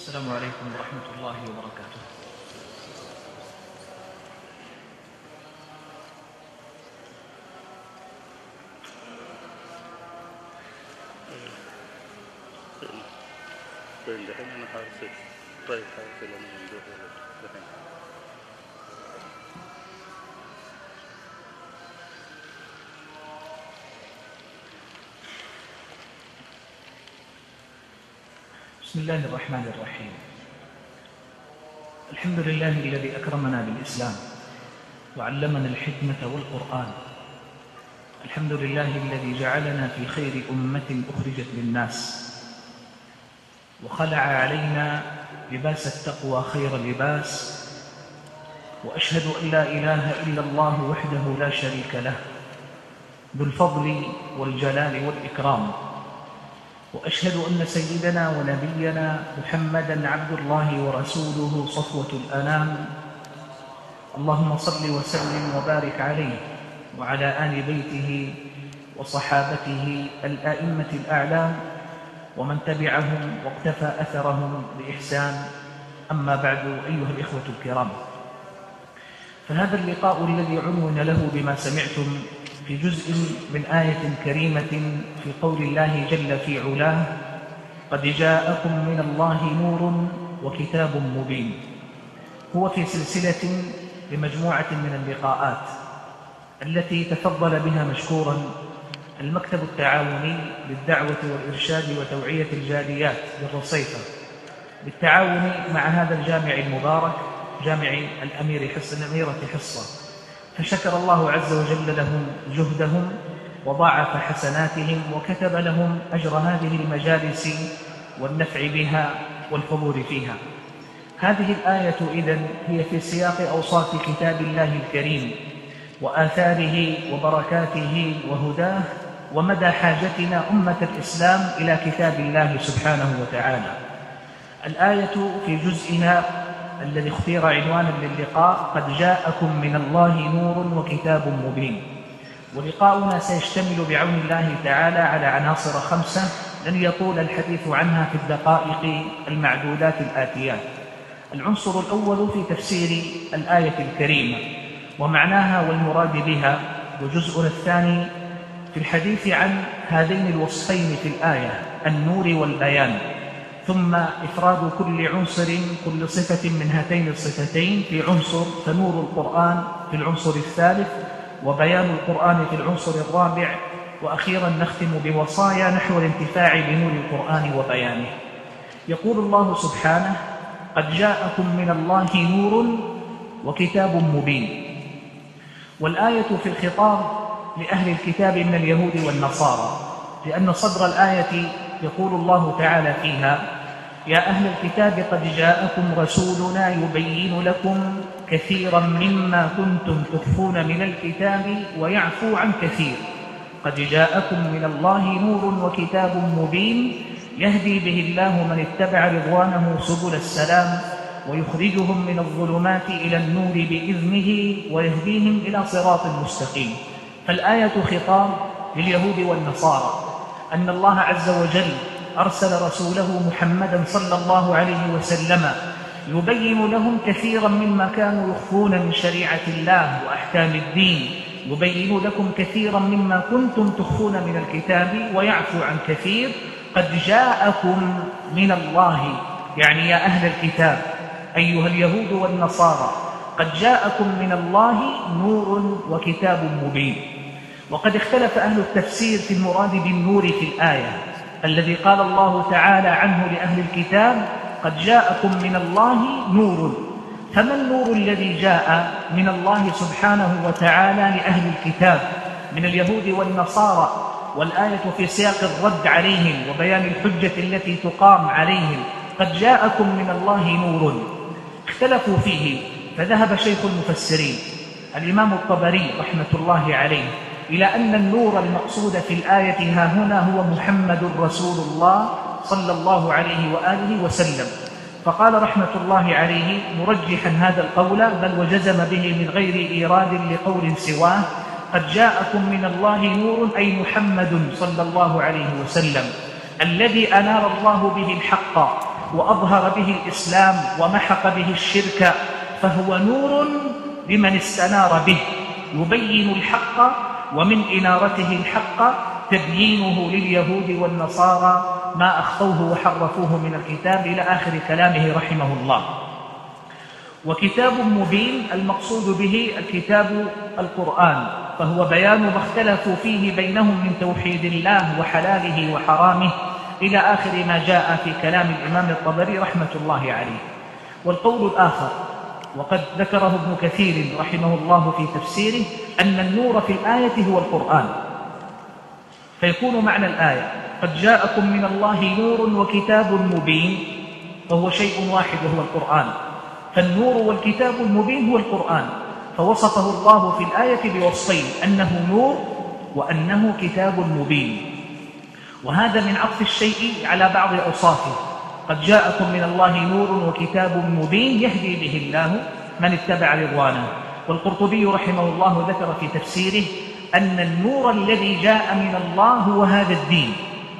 السلام عليكم ورحمة الله وبركاته. بسم الله الرحمن الرحيم. الحمد لله الذي أكرمنا بالإسلام وعلمنا الحكمة والقرآن. الحمد لله الذي جعلنا في خير أمة أخرجت للناس وخلع علينا لباس التقوى خير لباس، وأشهد أن لا إله إلا الله وحده لا شريك له ذو الفضل والجلال والإكرام، وأشهد أن سيدنا ونبينا محمدًا عبد الله ورسوله صفوة الأنام. اللهم صل وسلم وبارك عليه وعلى آل بيته وصحابته الآئمة الأعلام ومن تبعهم واقتفى أثرهم بإحسان. أما بعد، أيها الإخوة الكرام، فهذا اللقاء الذي عنون له بما سمعتم في جزء من آية كريمة في قول الله جل في علاه: قد جاءكم من الله نور وكتاب مبين، هو في سلسلة لمجموعة من اللقاءات التي تفضل بها مشكورا المكتب التعاوني للدعوة والإرشاد وتوعية الجاليات بالرصيفة بالتعاون مع هذا الجامع المبارك، جامع الأميرة حصة، فشكر الله عز وجل لهم جهدهم وضاعف حسناتهم وكتب لهم أجر هذه المجالس والنفع بها والحضور فيها. هذه الآية إذن هي في سياق أوصاف كتاب الله الكريم وآثاره وبركاته وهداه ومدى حاجتنا أمة الإسلام إلى كتاب الله سبحانه وتعالى. الآية في جزئها الذي اختير عنوانا للقاء قد جاءكم من الله نور وكتاب مبين، ولقاؤنا سيشتمل بعون الله تعالى على عناصر 5 لن يطول الحديث عنها في الدقائق المعدودات الآتيات. العنصر الأول في تفسير الآية الكريمة ومعناها والمراد بها، وجزءنا الثاني في الحديث عن هذين الوصفين في الآية، النور والبيان، ثم إفراد كل عنصر، كل صفة من هاتين الصفتين في عنصر، فنور القرآن في العنصر الثالث وبيان القرآن في العنصر الرابع، وأخيرا نختم بوصايا نحو الانتفاع بنور القرآن وبيانه. يقول الله سبحانه: قد جاءكم من الله نور وكتاب مبين. والآية في الخطاب لأهل الكتاب من اليهود والنصارى، لأن صدر الآية يقول الله تعالى فيها: يا أهل الكتاب قد جاءكم رسولنا يبين لكم كثيرا مما كنتم تخفون من الكتاب ويعفو عن كثير. قد جاءكم من الله نور وكتاب مبين يهدي به الله من اتبع رضوانه سبل السلام ويخرجهم من الظلمات إلى النور بإذنه ويهديهم إلى صراط مستقيم. فالآية خطاب لليهود والنصارى أن الله عز وجل أرسل رسوله محمدًا صلى الله عليه وسلم يبين لهم كثيرا مما كانوا يخفون من شريعة الله وأحكام الدين، يبين لكم كثيرا مما كنتم تخفون من الكتاب ويعفو عن كثير. قد جاءكم من الله، يعني يا أهل الكتاب أيها اليهود والنصارى، قد جاءكم من الله نور وكتاب مبين. وقد اختلف أهل التفسير في المراد بالنور في الآية، الذي قال الله تعالى عنه لأهل الكتاب: قد جاءكم من الله نور. فما النور الذي جاء من الله سبحانه وتعالى لأهل الكتاب من اليهود والنصارى؟ والآية في سياق الرد عليهم وبيان الحجة التي تقام عليهم. قد جاءكم من الله نور. اختلفوا فيه، فذهب شيخ المفسرين الإمام الطبري رحمة الله عليه إلى أن النور المقصود في الآية ها هنا هو محمد رسول الله صلى الله عليه وآله وسلم، فقال رحمة الله عليه مرجحا هذا القول بل وجزم به من غير إيراد لقول سواه: قد جاءكم من الله نور، أي محمد صلى الله عليه وسلم الذي أنار الله به الحق وأظهر به الإسلام ومحق به الشرك، فهو نور لمن استنار به، يبين الحق، ومن إنارته الحق تبيينه لليهود والنصارى ما أخطوه وحرفوه من الكتاب، إلى آخر كلامه رحمه الله. وكتاب مبين المقصود به الكتاب القرآن، فهو بيان ما اختلفوا فيه بينهم من توحيد الله وحلاله وحرامه، إلى آخر ما جاء في كلام الإمام الطبري رحمة الله عليه. والقول الآخر، وقد ذكره ابن كثير رحمه الله في تفسيره، أن النور في الآية هو القرآن، فيكون معنى الآية قد جاءكم من الله نور وكتاب مبين، فهو شيء واحد وهو القرآن. فالنور والكتاب المبين هو القرآن، فوصفه الله في الآية بوصفين، أنه نور وأنه كتاب مبين. وهذا من عطف الشيء على بعض أوصافه، قد جاءكم من الله نور وكتاب مبين يهدي به الله من اتبع رضوانه. والقرطبي رحمه الله ذكر في تفسيره أن النور الذي جاء من الله هو هذا الدين،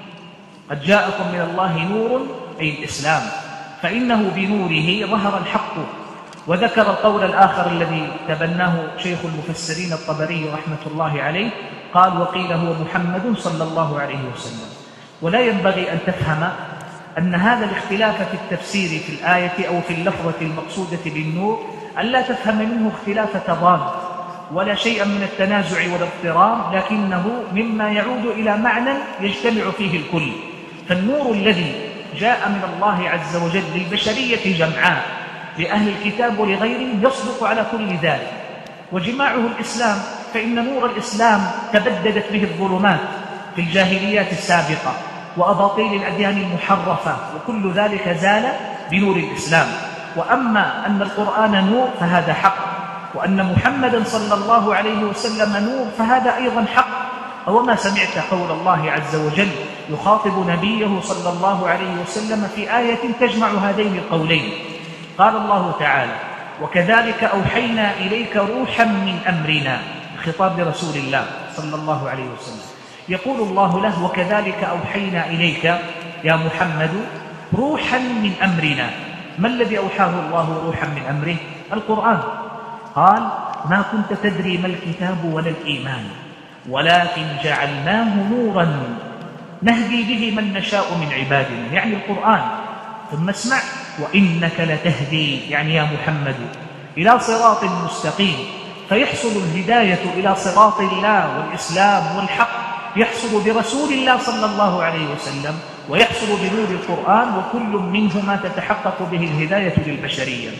قد جاءكم من الله نور أي الإسلام، فإنه بنوره ظهر الحق. وذكر القول الآخر الذي تبناه شيخ المفسرين الطبري رحمة الله عليه، قال وقيل هو محمد صلى الله عليه وسلم. ولا ينبغي أن تفهم أن هذا الاختلاف في التفسير في الآية أو في اللفظة المقصودة بالنور ألا تفهم منه اختلاف تضاد ولا شيئا من التنازع والاضطراب، لكنه مما يعود إلى معنى يجتمع فيه الكل. فالنور الذي جاء من الله عز وجل للبشرية جمعاء، لأهل الكتاب ولغيرهم، يصدق على كل ذلك، وجماعه الإسلام، فإن نور الإسلام تبددت به الظلمات في الجاهليات السابقة وأباطيل الأديان المحرفة، وكل ذلك زال بنور الإسلام. وأما أن القرآن نور فهذا حق، وأن محمدا صلى الله عليه وسلم نور فهذا أيضا حق. وما سمعت قول الله عز وجل يخاطب نبيه صلى الله عليه وسلم في آية تجمع هذين القولين؟ قال الله تعالى وكذلك أوحينا إليك روحا من أمرنا، خطاب لرسول الله صلى الله عليه وسلم. يقول الله له وكذلك أوحينا إليك يا محمد روحا من أمرنا. ما الذي أوحاه الله روحا من أمره؟ القرآن. قال ما كنت تدري ما الكتاب ولا الإيمان ولكن جعلناه نورا نهدي به من نشاء من عبادنا، يعني القرآن. ثم اسمع وإنك لتهدي، يعني يا محمد، إلى صراط مستقيم. فيحصل الهداية إلى صراط الله والإسلام والحق يحصل برسول الله صلى الله عليه وسلم، ويحصل بنور القرآن، وكل منهما تتحقق به الهداية للبشرية.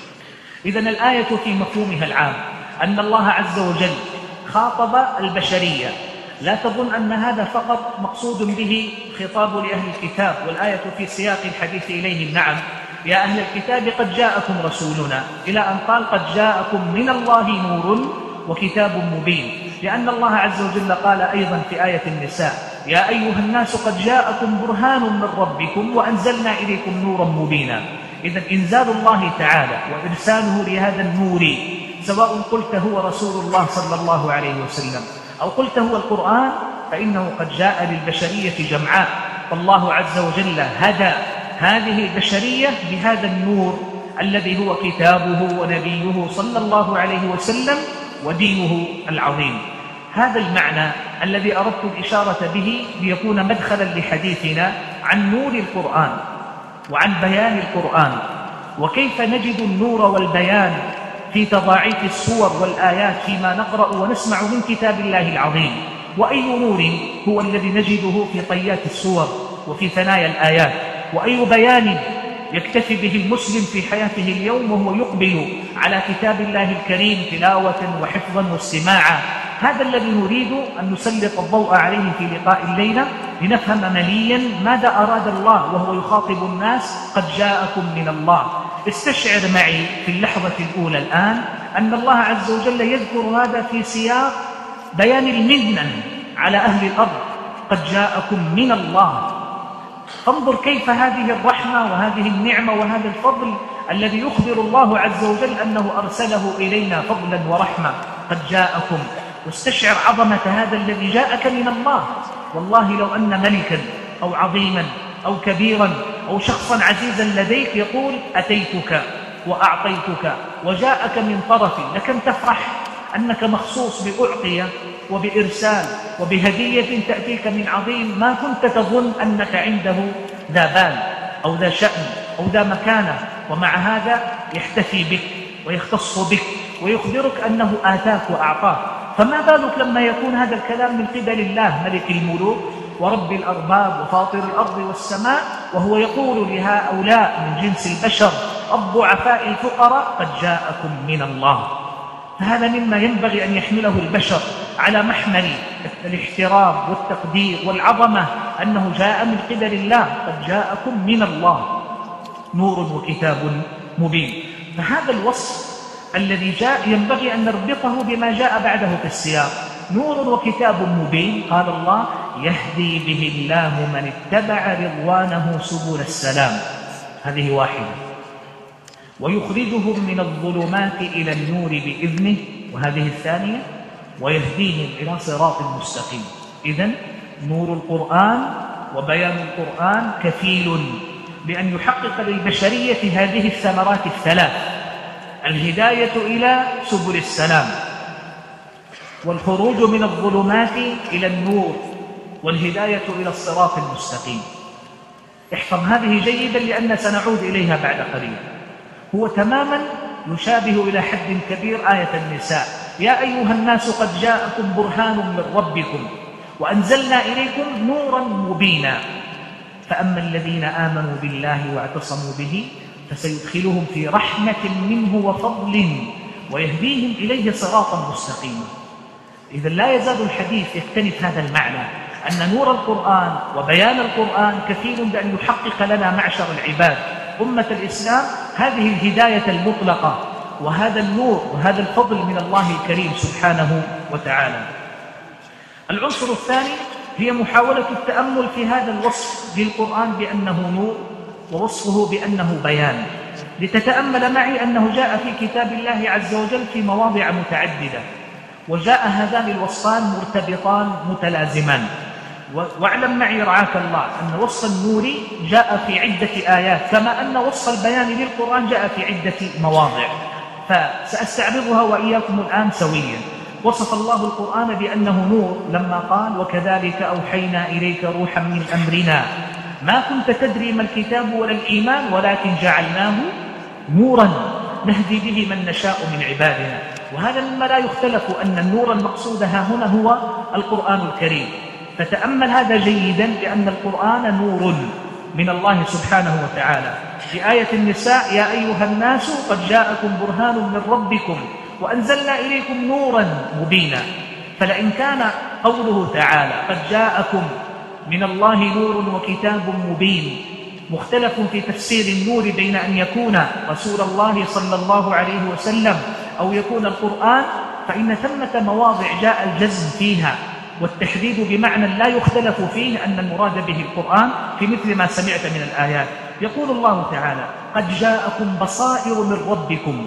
إذن الآية في مفهومها العام أن الله عز وجل خاطب البشرية. لا تظن أن هذا فقط مقصود به خطاب لأهل الكتاب، والآية في سياق الحديث إليهم. نعم يا أهل الكتاب قد جاءكم رسولنا، إلى أن قال قد جاءكم من الله نور وكتاب مبين، لأن الله عز وجل قال أيضا في آية النساء يا أيها الناس قد جاءكم برهان من ربكم وأنزلنا إليكم نورا مبينا. إذن إنزال الله تعالى وإرساله لهذا النور، سواء قلت هو رسول الله صلى الله عليه وسلم أو قلت هو القرآن، فإنه قد جاء للبشرية جمعاء. فالله عز وجل هدى هذه البشرية بهذا النور الذي هو كتابه ونبيه صلى الله عليه وسلم ودينه العظيم. هذا المعنى الذي أردت الإشارة به ليكون مدخلا لحديثنا عن نور القرآن وعن بيان القرآن، وكيف نجد النور والبيان في تضاعيف السور والآيات فيما نقرأ ونسمع من كتاب الله العظيم. وأي نور هو الذي نجده في طيات السور وفي ثنايا الآيات، وأي بيان يكتفي به المسلم في حياته اليوم وهو يقبل على كتاب الله الكريم تلاوة وحفظا واستماعا. هذا الذي نريد أن نسلط الضوء عليه في لقاء الليلة، لنفهم مليا ماذا أراد الله وهو يخاطب الناس قد جاءكم من الله. استشعر معي في اللحظة الأولى الآن أن الله عز وجل يذكر هذا في سياق بيان المنة على أهل الأرض، قد جاءكم من الله. فانظر كيف هذه الرحمة وهذه النعمة وهذا الفضل الذي يخبر الله عز وجل أنه أرسله إلينا فضلا ورحمة، قد جاءكم. واستشعر عظمة هذا الذي جاءك من الله. والله لو أن ملكا أو عظيما أو كبيرا أو شخصا عزيزا لديك يقول أتيتك وأعطيتك وجاءك من طرفي، لكم تفرح أنك مخصوص بأعطية وبإرسال وبهدية تأتيك من عظيم ما كنت تظن أنك عنده ذا بال أو ذا شأن أو ذا مكانة، ومع هذا يحتفي بك ويختص بك ويخبرك أنه آتاك وأعطاك. فما بالك لما يكون هذا الكلام من قبل الله ملك الملوك ورب الأرباب وفاطر الأرض والسماء، وهو يقول لهؤلاء من جنس البشر الضعفاء الفقراء قد جاءكم من الله. فهذا مما ينبغي أن يحمله البشر على محمل الاحترام والتقدير والعظمة، أنه جاء من قبل الله، قد جاءكم من الله نور وكتاب مبين. فهذا الوصف الذي جاء ينبغي أن نربطه بما جاء بعده في السياق، نور وكتاب مبين. قال الله يهدي به الله من اتبع رضوانه سبل السلام، هذه واحدة، ويخرجهم من الظلمات إلى النور بإذنه، وهذه الثانية، ويهديهم إلى صراط مستقيم. إذن نور القرآن وبيان القرآن كفيل بأن يحقق للبشرية هذه الثمرات الثلاث: الهداية إلى سبل السلام، والخروج من الظلمات إلى النور، والهداية إلى الصراط المستقيم. احفظ هذه جيدا لأن سنعود إليها بعد قليل. هو تماما يشابه إلى حد كبير آية النساء: يا أيها الناس قد جاءكم برهان من ربكم وأنزلنا إليكم نورا مبينا. فأما الذين آمنوا بالله واعتصموا به فسيدخلهم في رحمة منه وفضل ويهديهم إليه صراطا مستقيما. إذا لا يزال الحديث يكتنف هذا المعنى، أن نور القرآن وبيان القرآن كفيل بأن يحقق لنا معشر العباد أمة الإسلام هذه الهداية المطلقة وهذا النور وهذا الفضل من الله الكريم سبحانه وتعالى. العنصر الثاني هي محاولة التأمل في هذا الوصف للقرآن بأنه نور ووصفه بأنه بيان، لتتأمل معي أنه جاء في كتاب الله عز وجل في مواضع متعددة، وجاء هذان الوصفان مرتبطان متلازمان. واعلم معي رعاك الله أن وصف النور جاء في عدة آيات، كما أن وصف البيان للقرآن جاء في عدة مواضع، فسأستعرضها وإياكم الآن سويا. وصف الله القرآن بأنه نور لما قال: وكذلك أوحينا إليك روحا من أمرنا ما كنت تدري ما الكتاب ولا الإيمان ولكن جعلناه نورا نهدي به من نشاء من عبادنا. وهذا مما لا يختلف أن النور المقصود ها هنا هو القرآن الكريم. فتأمل هذا جيدا، لأن القرآن نور من الله سبحانه وتعالى. في آية النساء: يا أيها الناس قد جاءكم برهان من ربكم وأنزلنا إليكم نورا مبينا. فلئن كان قوله تعالى قد جاءكم من الله نور وكتاب مبين مختلف في تفسير النور بين أن يكون رسول الله صلى الله عليه وسلم أو يكون القرآن، فإن ثمة مواضع جاء الجزم فيها والتحديد بمعنى لا يختلف فيه أن المراد به القرآن في مثل ما سمعت من الآيات. يقول الله تعالى: قد جاءكم بصائر من ربكم،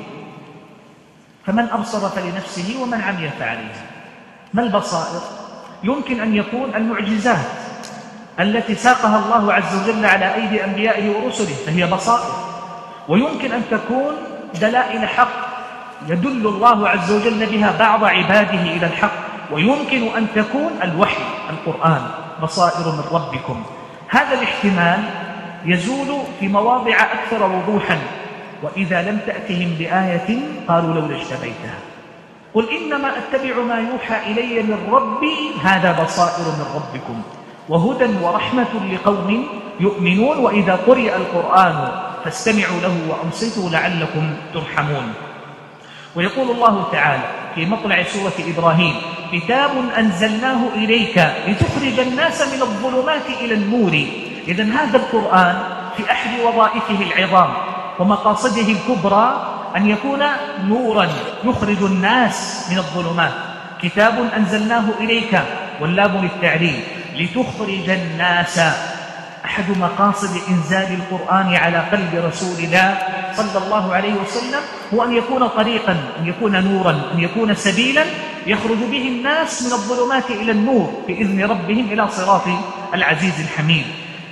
فمن أبصر فلنفسه ومن عمي فعليها. ما البصائر؟ يمكن أن يكون المعجزات التي ساقها الله عز وجل على أيدي أنبيائه ورسله فهي بصائر، ويمكن أن تكون دلائل حق يدل الله عز وجل بها بعض عباده إلى الحق، ويمكن أن تكون الوحي القرآن بصائر من ربكم. هذا الاحتمال يزول في مواضع أكثر وضوحا: وإذا لم تأتهم بآية قالوا لولا اجتبيتها قل إنما أتبع ما يوحى إلي من ربي هذا بصائر من ربكم وهدى ورحمة لقوم يؤمنون وإذا قرئ القرآن فاستمعوا له وأنصتوا لعلكم ترحمون. ويقول الله تعالى في مطلع سورة إبراهيم: كتاب أنزلناه إليك لتخرج الناس من الظلمات إلى النور. إذن هذا القرآن في أحد وظائفه العظام ومقاصده الكبرى أن يكون نورا يخرج الناس من الظلمات. كتاب أنزلناه إليك واللام للتعليل لتخرج الناس. أحد مقاصد إنزال القرآن على قلب رسول الله صلى الله عليه وسلم هو أن يكون طريقا، أن يكون نورا، أن يكون سبيلا يخرج به الناس من الظلمات إلى النور بإذن ربهم إلى صراط العزيز الحميد.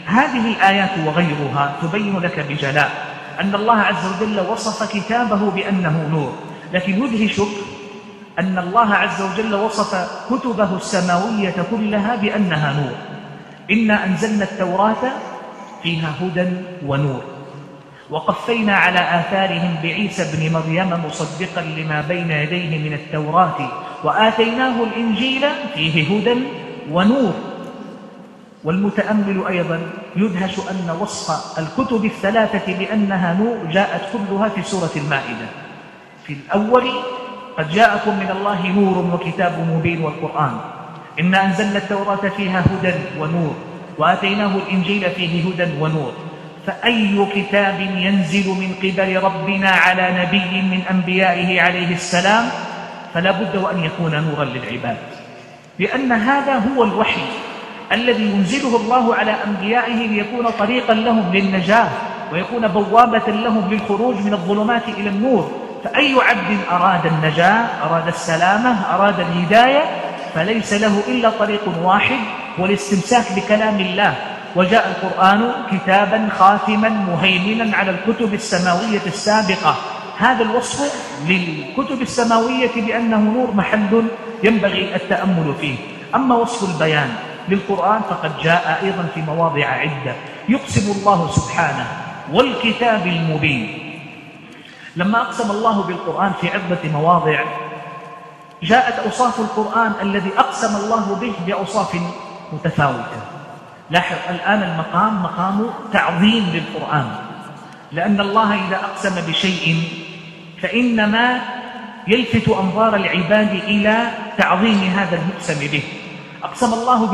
هذه الآيات وغيرها تبين لك بجلاء أن الله عز وجل وصف كتابه بأنه نور، لكن يدهشك أن الله عز وجل وصف كتبه السماوية كلها بأنها نور. إنا أنزلنا التوراة فيها هدى ونور وقفينا على آثارهم بعيسى بن مريم مصدقا لما بين يديه من التوراة وآتيناه الإنجيل فيه هدى ونور. والمتأمل أيضا يدهش أن وصف الكتب الثلاثة بأنها نور جاءت كلها في سورة المائدة. في الأول قد جاءكم من الله نور وكتاب مبين والقرآن، إنا أنزلنا التوراة فيها هدى ونور وآتيناه الإنجيل فيه هدى ونور. فأي كتاب ينزل من قبل ربنا على نبي من أنبيائه عليه السلام فلا بد وأن يكون نورا للعباد، لأن هذا هو الوحي الذي ينزله الله على أنبيائه ليكون طريقا لهم للنجاة ويكون بوابة لهم للخروج من الظلمات إلى النور. فأي عبد أراد النجاة، أراد السلامة، أراد الهداية، فليس له إلا طريق واحد والاستمساك بكلام الله. وجاء القرآن كتابا خاتما مهيمنا على الكتب السماوية السابقة. هذا الوصف للكتب السماوية بأنه نور محل ينبغي التأمل فيه. أما وصف البيان للقرآن فقد جاء أيضا في مواضع عدة. يقسم الله سبحانه والكتاب المبين. لما أقسم الله بالقرآن في عدة مواضع جاءت أوصاف القرآن الذي أقسم الله به بأوصاف متفاوتة. لاحظ الآن المقام مقام تعظيم للقرآن، لأن الله إذا أقسم بشيء فإنما يلفت أنظار العباد إلى تعظيم هذا المقسم به. أقسم الله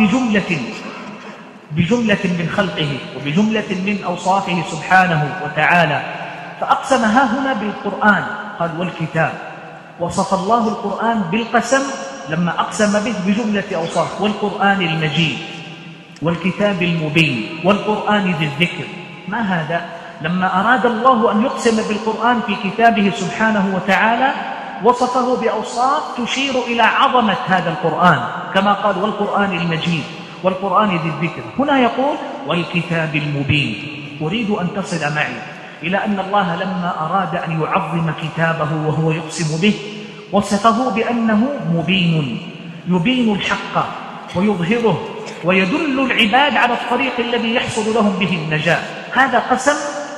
بجملة من خلقه وبجملة من أوصافه سبحانه وتعالى، فأقسم ها هنا بالقرآن، قال والكتاب. وصف الله القرآن بالقسم لما أقسم به بجملة أوصاف، والقرآن المجيد والكتاب المبين والقرآن ذي الذكر. ما هذا؟ لما أراد الله أن يقسم بالقرآن في كتابه سبحانه وتعالى وصفه بأوصاف تشير إلى عظمة هذا القرآن، كما قال والقرآن المجيد والقرآن ذي الذكر. هنا يقول والكتاب المبين. أريد أن تصل معي إلى أن الله لما أراد أن يعظم كتابه وهو يقسم به وصفه بأنه مبين، يبين الحق ويظهره ويدل العباد على الطريق الذي يحصل لهم به النجاة. هذا قسم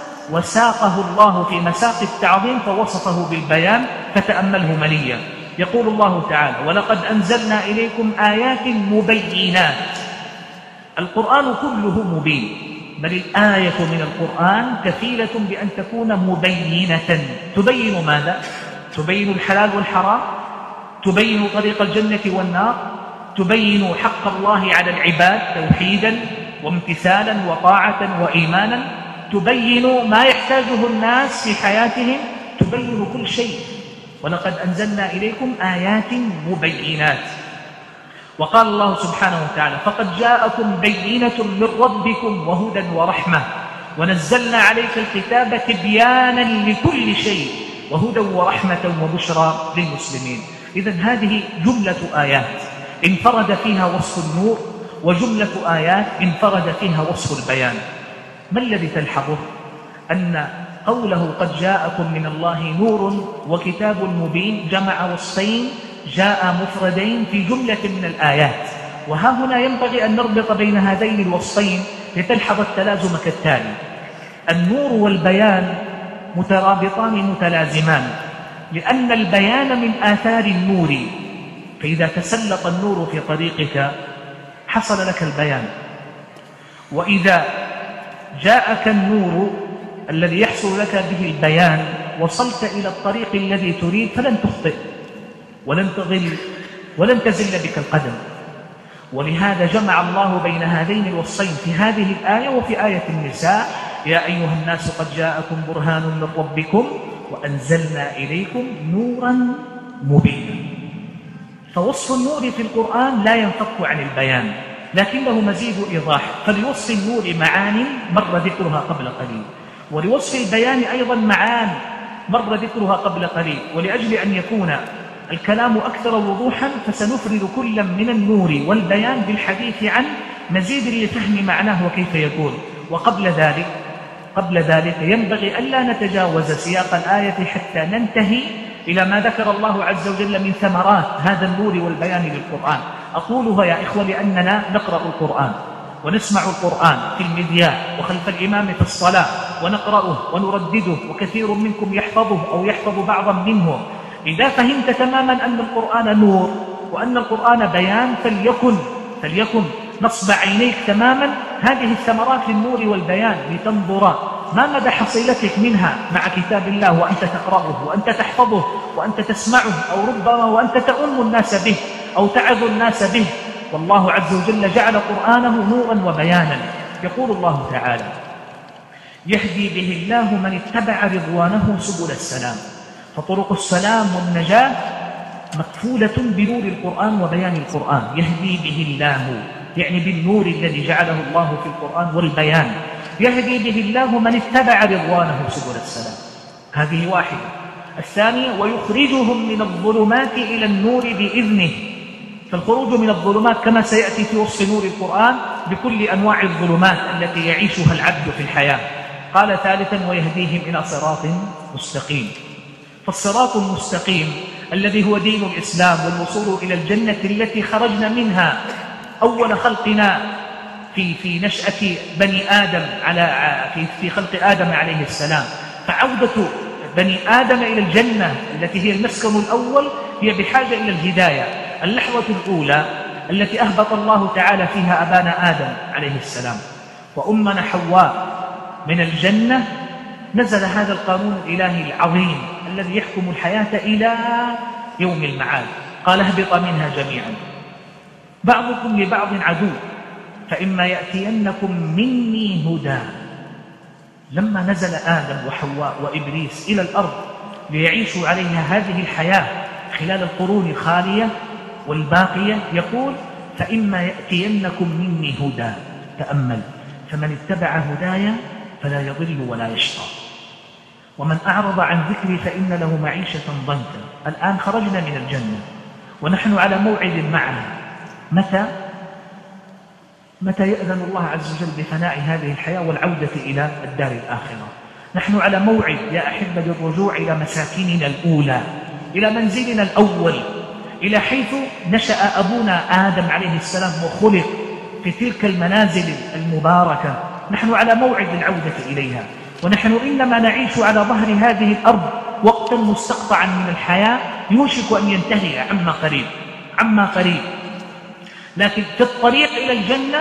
وساقه الله في مساق التعظيم فوصفه بالبيان، فتأمله مليا. يقول الله تعالى ولقد أنزلنا إليكم آيات مبينات. القرآن كله مبين، بل الآية من القرآن كفيلة بأن تكون مبينة. تبين ماذا؟ تبين الحلال والحرام، تبين طريق الجنة والنار، تبين حق الله على العباد توحيدا وامتثالا وطاعة وإيمانا، تبين ما يحتاجه الناس في حياتهم، تبين كل شيء. ولقد أنزلنا إليكم آيات مبينات. وقال الله سبحانه وتعالى فقد جاءكم بينة من ربكم وهدى ورحمة ونزلنا عليك الكتاب تبيانا لكل شيء وهدى ورحمة وبشرى للمسلمين. إذن هذه جملة آيات انفرد فيها وصف النور، وجملة آيات انفرد فيها وصف البيان. ما الذي تلحظه؟ أن قوله قد جاءكم من الله نور وكتاب مبين جمع وصفين جاء مفردين في جملة من الآيات. وها هنا ينبغي أن نربط بين هذين الوصفين لتلحظ التلازم كالتالي: النور والبيان مترابطان متلازمان، لأن البيان من آثار النور، فإذا تسلط النور في طريقك حصل لك البيان، وإذا جاءك النور الذي يحصل لك به البيان وصلت إلى الطريق الذي تريد فلن تخطئ ولن تضل ولن تزل بك القدم. ولهذا جمع الله بين هذين الوصفين في هذه الآية وفي آية النساء: يا أيها الناس قد جاءكم برهان من ربكم وأنزلنا إليكم نورا مبينا. فوصف النور في القرآن لا ينفك عن البيان، لكنه مزيد إيضاح. فلوصف النور معان مر ذكرها قبل قليل، ولوصف البيان أيضا معان مر ذكرها قبل قليل. ولأجل أن يكون الكلام أكثر وضوحا فسنفرد كلا من النور والبيان بالحديث عن مزيد لفهم معناه وكيف يكون. قبل ذلك ينبغي ألا نتجاوز سياق الآية حتى ننتهي إلى ما ذكر الله عز وجل من ثمرات هذا النور والبيان للقرآن. أقولها يا إخوة لأننا نقرأ القرآن ونسمع القرآن في المذياع وخلف الإمام في الصلاة، ونقرأه ونردده، وكثير منكم يحفظه أو يحفظ بعضا منه. إذا فهمت تماما أن القرآن نور وأن القرآن بيان فليكن نصب عينيك تماما هذه الثمرات للنور والبيان، لتنظر ما مدى حصيلتك منها مع كتاب الله وأنت تقرأه وأنت تحفظه وأنت تسمعه، أو ربما وأنت تؤم الناس به أو تعظ الناس به. والله عز وجل جعل قرآنه نورا وبيانا. يقول الله تعالى: يهدي به الله من اتبع رضوانه سبل السلام. فطرق السلام والنجاة مكفولة بنور القرآن وبيان القرآن. يهدي به الله يعني بالنور الذي جعله الله في القرآن والبيان. يهدي به الله من اتبع رضوانه سبل السلام، هذه واحدة. الثانية: ويخرجهم من الظلمات إلى النور بإذنه. فالخروج من الظلمات كما سيأتي في وصف نور القرآن بكل أنواع الظلمات التي يعيشها العبد في الحياة. قال ثالثا: ويهديهم إلى صراط مستقيم. فالصراط المستقيم الذي هو دين الإسلام والوصول إلى الجنة التي خرجنا منها أول خلقنا في نشأة بني آدم في خلق آدم عليه السلام. فعودة بني آدم إلى الجنة التي هي المسكن الأول هي بحاجة إلى الهداية. اللحظة الأولى التي أهبط الله تعالى فيها أبانا آدم عليه السلام وأمنا حواء من الجنة، نزل هذا القانون الإلهي العظيم الذي يحكم الحياة إلى يوم المعاد. قال: اهبط منها جميعا، بعضكم لبعض عدو، فإما يأتينكم مني هدى. لما نزل آدم وحواء وإبليس إلى الأرض ليعيشوا عليها هذه الحياة خلال القرون الخالية والباقية، يقول: فإما يأتينكم مني هدى. تأمل: فمن اتبع هدايا فلا يضل ولا يشقى، ومن أعرض عن ذكري فإن له معيشة ضنكا. الآن خرجنا من الجنة ونحن على موعد معها. متى يأذن الله عز وجل بفناء هذه الحياة والعودة إلى الدار الآخرة؟ نحن على موعد يا أحبة بالرجوع إلى مساكننا الأولى، إلى منزلنا الأول، إلى حيث نشأ أبونا آدم عليه السلام وخلق في تلك المنازل المباركة. نحن على موعد العودة إليها، ونحن إنما نعيش على ظهر هذه الأرض وقتا مستقطعا من الحياة يوشك أن ينتهي عما قريب. لكن في الطريق إلى الجنة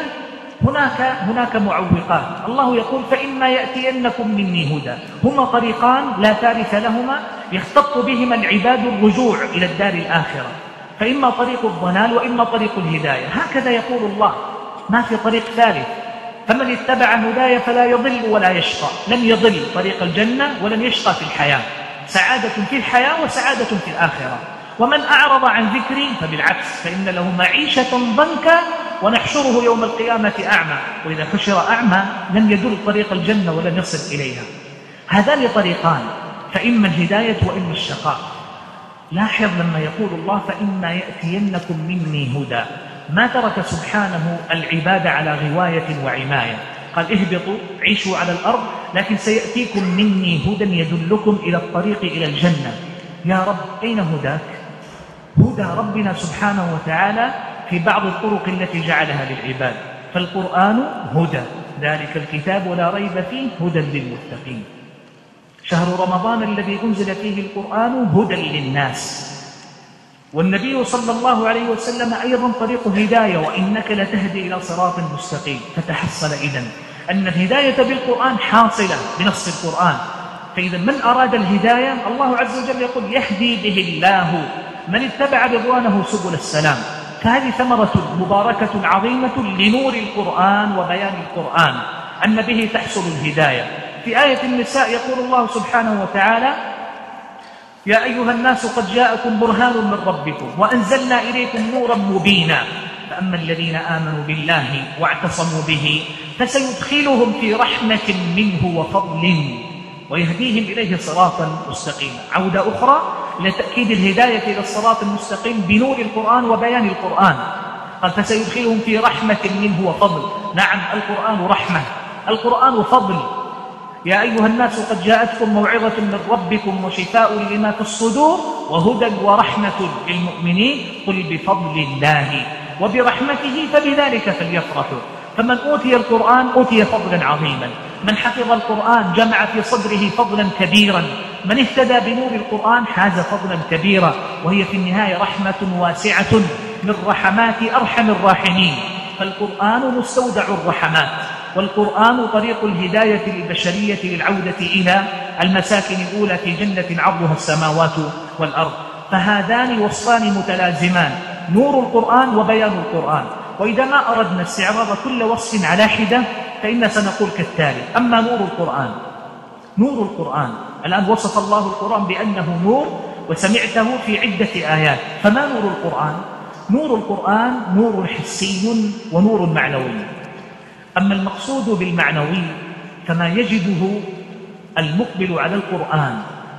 هناك معوقات. الله يقول: فإما يأتينكم مني هدى. هما طريقان لا ثالث لهما يختص بهما العباد الرجوع إلى الدار الآخرة، فإما طريق الضلال وإما طريق الهداية. هكذا يقول الله، ما في طريق ثالث. فمن اتبع هدايا فلا يضل ولا يشقى. لن يضل طريق الجنة ولن يشقى في الحياة، سعادة في الحياة وسعادة في الآخرة. ومن أعرض عن ذكري فبالعكس فإن له معيشة ضنكا ونحشره يوم القيامة أعمى. وإذا حشر أعمى لن يدل طريق الجنة ولن يصل إليها. هذان طريقان، فإما الهداية وإما الشقاء. لاحظ لما يقول الله: فإما يأتينكم مني هدى، ما ترك سبحانه العباد على غواية وعماية. قال: اهبطوا عيشوا على الأرض، لكن سيأتيكم مني هدى يدلكم إلى الطريق إلى الجنة. يا رب، أين هداك؟ هدى ربنا سبحانه وتعالى في بعض الطرق التي جعلها للعباد. فالقرآن هدى، ذلك الكتاب ولا ريب فيه هدى للمتقين. شهر رمضان الذي أنزل فيه القرآن هدى للناس. والنبي صلى الله عليه وسلم أيضا طريق هداية: وإنك لتهدي إلى صراط مستقيم. فتحصل إذن أن الهداية بالقرآن حاصلة بنص القرآن. فإذا من أراد الهداية الله عز وجل يقول: يهدي به الله من اتبع رضوانه سبل السلام. فهذه ثمرة مباركة عظيمة لنور القرآن وبيان القرآن، أن به تحصل الهداية. في آية النساء يقول الله سبحانه وتعالى: يا أيها الناس قد جاءكم برهان من ربكم وأنزلنا إليكم نورا مبينا. فأما الذين آمنوا بالله واعتصموا به فسيدخلهم في رحمة منه وفضل ويهديهم إليه صراطا مستقيما. عودة أخرى إلى تأكيد الهداية إلى الصراط المستقيم بنور القرآن وبيان القرآن. قال فسيدخلهم في رحمة منه وفضل. نعم، القرآن رحمة، القرآن فضل. يا أيها الناس قد جاءتكم موعظة من ربكم وشفاء لما في الصدور وهدى ورحمة للمؤمنين قل بفضل الله وبرحمته فبذلك فليفرحوا. فمن أوتي القرآن أوتي فضلا عظيما، من حفظ القرآن جمع في صدره فضلا كبيرا، من اهتدى بنور القرآن حاز فضلا كبيرا، وهي في النهاية رحمة واسعة من رحمات أرحم الراحمين. فالقرآن مستودع الرحمات، والقرآن طريق الهداية للبشرية للعودة إلى المساكن الأولى في جنة عرضها السماوات والأرض. فهذان وصفان متلازمان، نور القرآن وبيان القرآن. وإذا ما أردنا استعراض كل وصف على حدة فإن سنقول كالتالي: أما نور القرآن، نور القرآن الآن وصف الله القرآن بأنه نور وسمعته في عدة آيات. فما نور القرآن؟ نور القرآن نور حسي ونور معنوي. أما المقصود بالمعنوي فما يجده المقبل على القرآن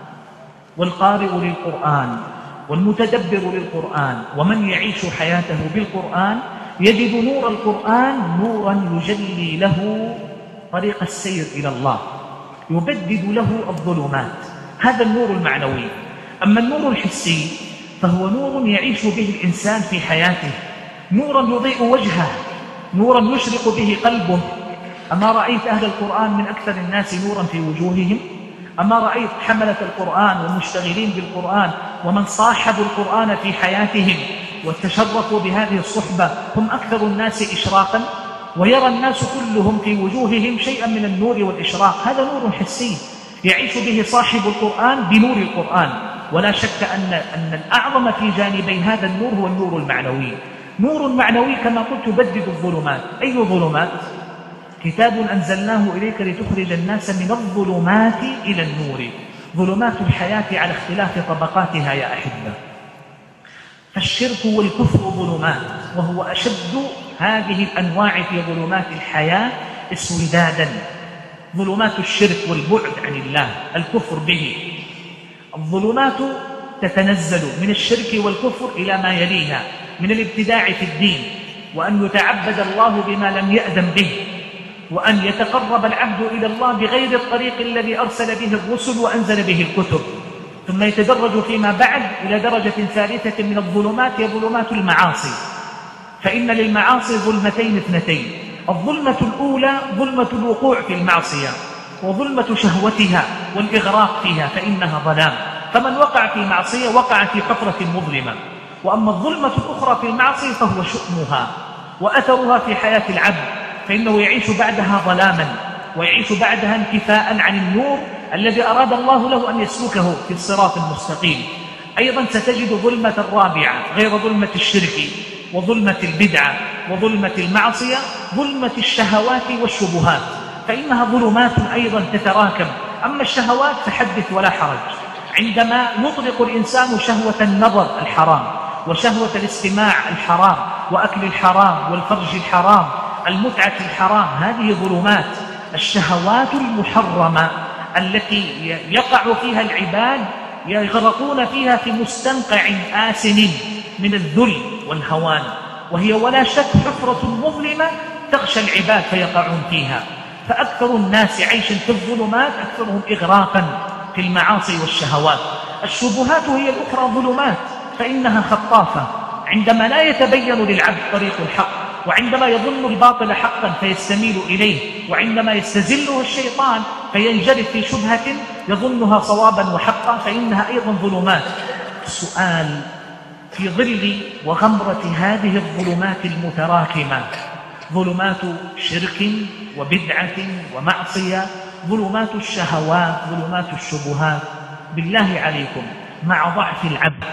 والقارئ للقرآن والمتدبر للقرآن ومن يعيش حياته بالقرآن، يجد نور القرآن نورا يجلي له طريق السير إلى الله، يبدد له الظلمات. هذا النور المعنوي. أما النور الحسي فهو نور يعيش به الإنسان في حياته، نورا يضيء وجهه، نورا يشرق به قلبه. أما رأيت أهل القرآن من أكثر الناس نورا في وجوههم؟ أما رأيت حملة القرآن والمشتغلين بالقرآن ومن صاحبوا القرآن في حياتهم وتشرفوا بهذه الصحبة هم أكثر الناس إشراقا؟ ويرى الناس كلهم في وجوههم شيئا من النور والإشراق. هذا نور حسي يعيش به صاحب القرآن بنور القرآن. ولا شك أن الأعظم في جانبين هذا النور هو النور المعنوي. نور معنوي كما قلت يبدد الظلمات. أي ظلمات؟ كتاب أنزلناه إليك لتخرج الناس من الظلمات إلى النور. ظلمات الحياة على اختلاف طبقاتها يا أحبة. فالشرك والكفر ظلمات، وهو أشد هذه الأنواع في ظلمات الحياة اسودادا. ظلمات الشرك والبعد عن الله، الكفر به. الظلمات تتنزل من الشرك والكفر إلى ما يليها من الابتداع في الدين، وأن يتعبد الله بما لم يأذن به، وأن يتقرب العبد إلى الله بغير الطريق الذي أرسل به الرسل وأنزل به الكتب. ثم يتدرج فيما بعد إلى درجة ثالثة من الظلمات، هي ظلمات المعاصي. فإن للمعاصي ظلمتين اثنتين: الظلمة الأولى ظلمة الوقوع في المعصية، وظلمة شهوتها والإغراق فيها، فإنها ظلام. فمن وقع في معصية وقع في حفرة مظلمة. وأما الظلمة الأخرى في المعصية فهو شؤمها وأثرها في حياة العبد، فإنه يعيش بعدها ظلاما، ويعيش بعدها انكفاء عن النور الذي أراد الله له أن يسلكه في الصراط المستقيم. أيضا ستجد ظلمة رابعة غير ظلمة الشرك وظلمة البدعة وظلمة المعصية، ظلمة الشهوات والشبهات، فإنها ظلمات أيضا تتراكم. أما الشهوات فحدث ولا حرج. عندما يطلق الإنسان شهوة النظر الحرام وشهوة الاستماع الحرام وأكل الحرام والفرج الحرام، المتعة الحرام، هذه ظلمات. الشهوات المحرمة التي يقع فيها العباد يغرقون فيها في مستنقع آسن من الذل والهوان، وهي ولا شك حفرة مظلمة تغشى العباد فيقعون فيها. فأكثر الناس عيشا في الظلمات أكثرهم إغراقا في المعاصي والشهوات. الشبهات هي الأخرى ظلمات، فإنها خطافة. عندما لا يتبين للعبد طريق الحق، وعندما يظن الباطل حقا فيستميل إليه، وعندما يستزله الشيطان فينجرف في شبهة يظنها صوابا وحقا، فإنها أيضا ظلمات. السؤال: في ظل وغمرة هذه الظلمات المتراكمة، ظلمات شرك وبدعة ومعصية، ظلمات الشهوات، ظلمات الشبهات، بالله عليكم مع ضعف العبد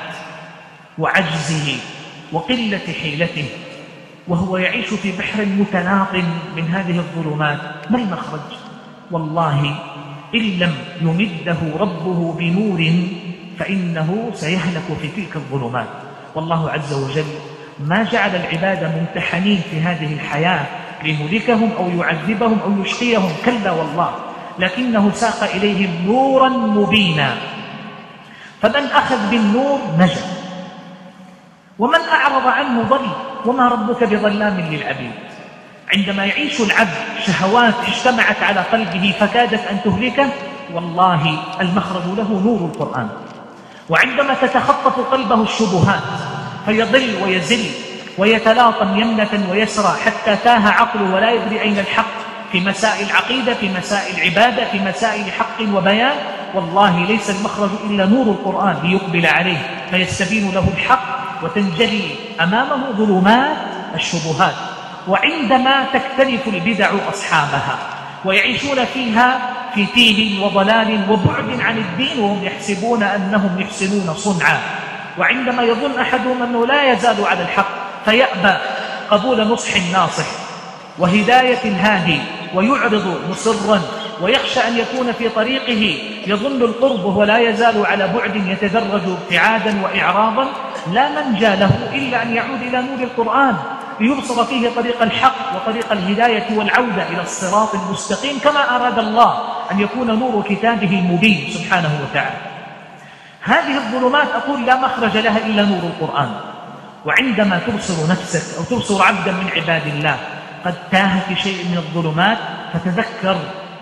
وعجزه وقلة حيلته وهو يعيش في بحر متلاط من هذه الظلمات، ما المخرج؟ والله إن لم يمده ربه بنور فإنه سيهلك في تلك الظلمات. والله عز وجل ما جعل العباد ممتحنين في هذه الحياة ليهلكهم أو يعذبهم أو يشقيهم، كلا والله، لكنه ساق إليهم نورا مبينا. فمن أخذ بالنور نجا، ومن أعرض عنه ضل. وما ربك بظلام للعبيد. عندما يعيش العبد شهوات اجتمعت على قلبه فكادت أن تهلكه، والله المخرج له نور القرآن. وعندما تتخطف قلبه الشبهات فيضل ويزل ويتلاطم يمنة ويسرى حتى تاه عقله ولا يدري أين الحق في مسائل عقيدة، في مسائل عبادة، في مسائل حق وبيان، والله ليس المخرج إلا نور القرآن ليقبل عليه فيستبين له الحق وتنجلي أمامه ظلمات الشبهات. وعندما تكتنف البدع أصحابها ويعيشون فيها في تيه وضلال وبعد عن الدين وهم يحسبون أنهم يحسنون صنعا، وعندما يظن أحدهم أنه لا يزال على الحق فيأبى قبول نصح الناصح وهداية الهادي ويعرض مصرا ويخشى أن يكون في طريقه يظن القرب ولا يزال على بعد يتدرج ابتعادا وإعراضا، لا منجى له إلا أن يعود إلى نور القرآن ليبصر فيه طريق الحق وطريق الهداية والعودة إلى الصراط المستقيم كما أراد الله أن يكون نور كتابه المبين سبحانه وتعالى. هذه الظلمات أقول لا مخرج لها إلا نور القرآن. وعندما تبصر نفسك أو تبصر عبدا من عباد الله قد تاه في شيء من الظلمات فتذكر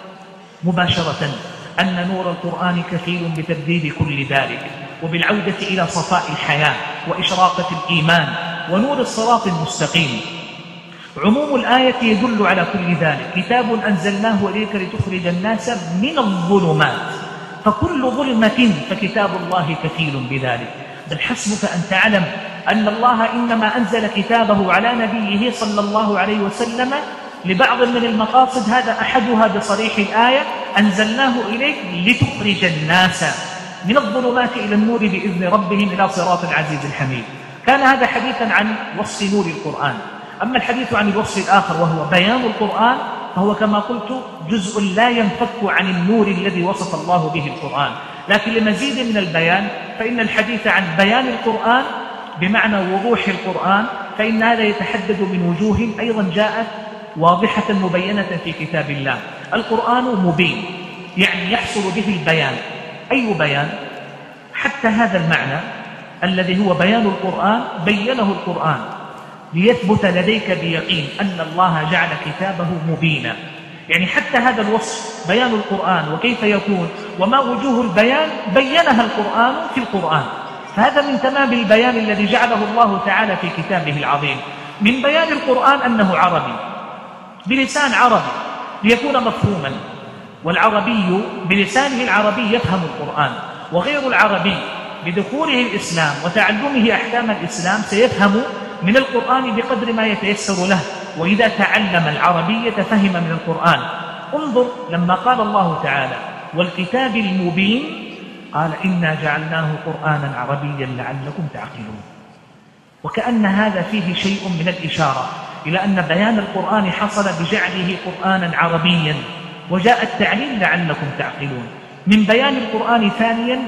مباشرة أن نور القرآن كفيل بتبديد كل ذلك وبالعودة إلى صفاء الحياة وإشراقة الإيمان ونور الصراط المستقيم. عموم الآية يدل على كل ذلك. كتاب أنزلناه إليك لتخرج الناس من الظلمات، فكل ظلمة فكتاب الله كفيل بذلك. بل حسبك أن تعلم أن الله إنما أنزل كتابه على نبيه صلى الله عليه وسلم لبعض من المقاصد، هذا أحدها بصريح الآية: أنزلناه إليك لتخرج الناس من الظلمات إلى النور بإذن ربهم إلى صراط العزيز الحميد. كان هذا حديثا عن وصف نور القرآن. أما الحديث عن الوصف الآخر وهو بيان القرآن فهو كما قلت جزء لا ينفك عن النور الذي وصف الله به القرآن. لكن لمزيد من البيان فإن الحديث عن بيان القرآن بمعنى وضوح القرآن فإن هذا يتحدد من وجوه أيضا جاءت واضحة مبينة في كتاب الله. القرآن مبين يعني يحصل به البيان. أي بيان؟ حتى هذا المعنى الذي هو بيان القرآن بينه القرآن ليثبت لديك بيقين أن الله جعل كتابه مبينا. يعني حتى هذا الوصف بيان القرآن وكيف يكون وما وجوه البيان بينها القرآن في القرآن. فهذا من تمام البيان الذي جعله الله تعالى في كتابه العظيم. من بيان القرآن أنه عربي بلسان عربي ليكون مفهوما، والعربي بلسانه العربي يفهم القرآن، وغير العربي بدخوله الإسلام وتعلمه أحكام الإسلام سيفهم من القرآن بقدر ما يتيسر له، وإذا تعلم العربية فهم من القرآن. انظر لما قال الله تعالى: والكتاب المبين، قال: إنا جعلناه قرآنا عربيا لعلكم تعقلون. وكأن هذا فيه شيء من الإشارة إلى أن بيان القرآن حصل بجعله قرآنا عربيا، وجاء التعليل لعلكم تعقلون. من بيان القرآن ثانيا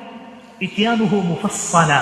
إتيانه مفصلا.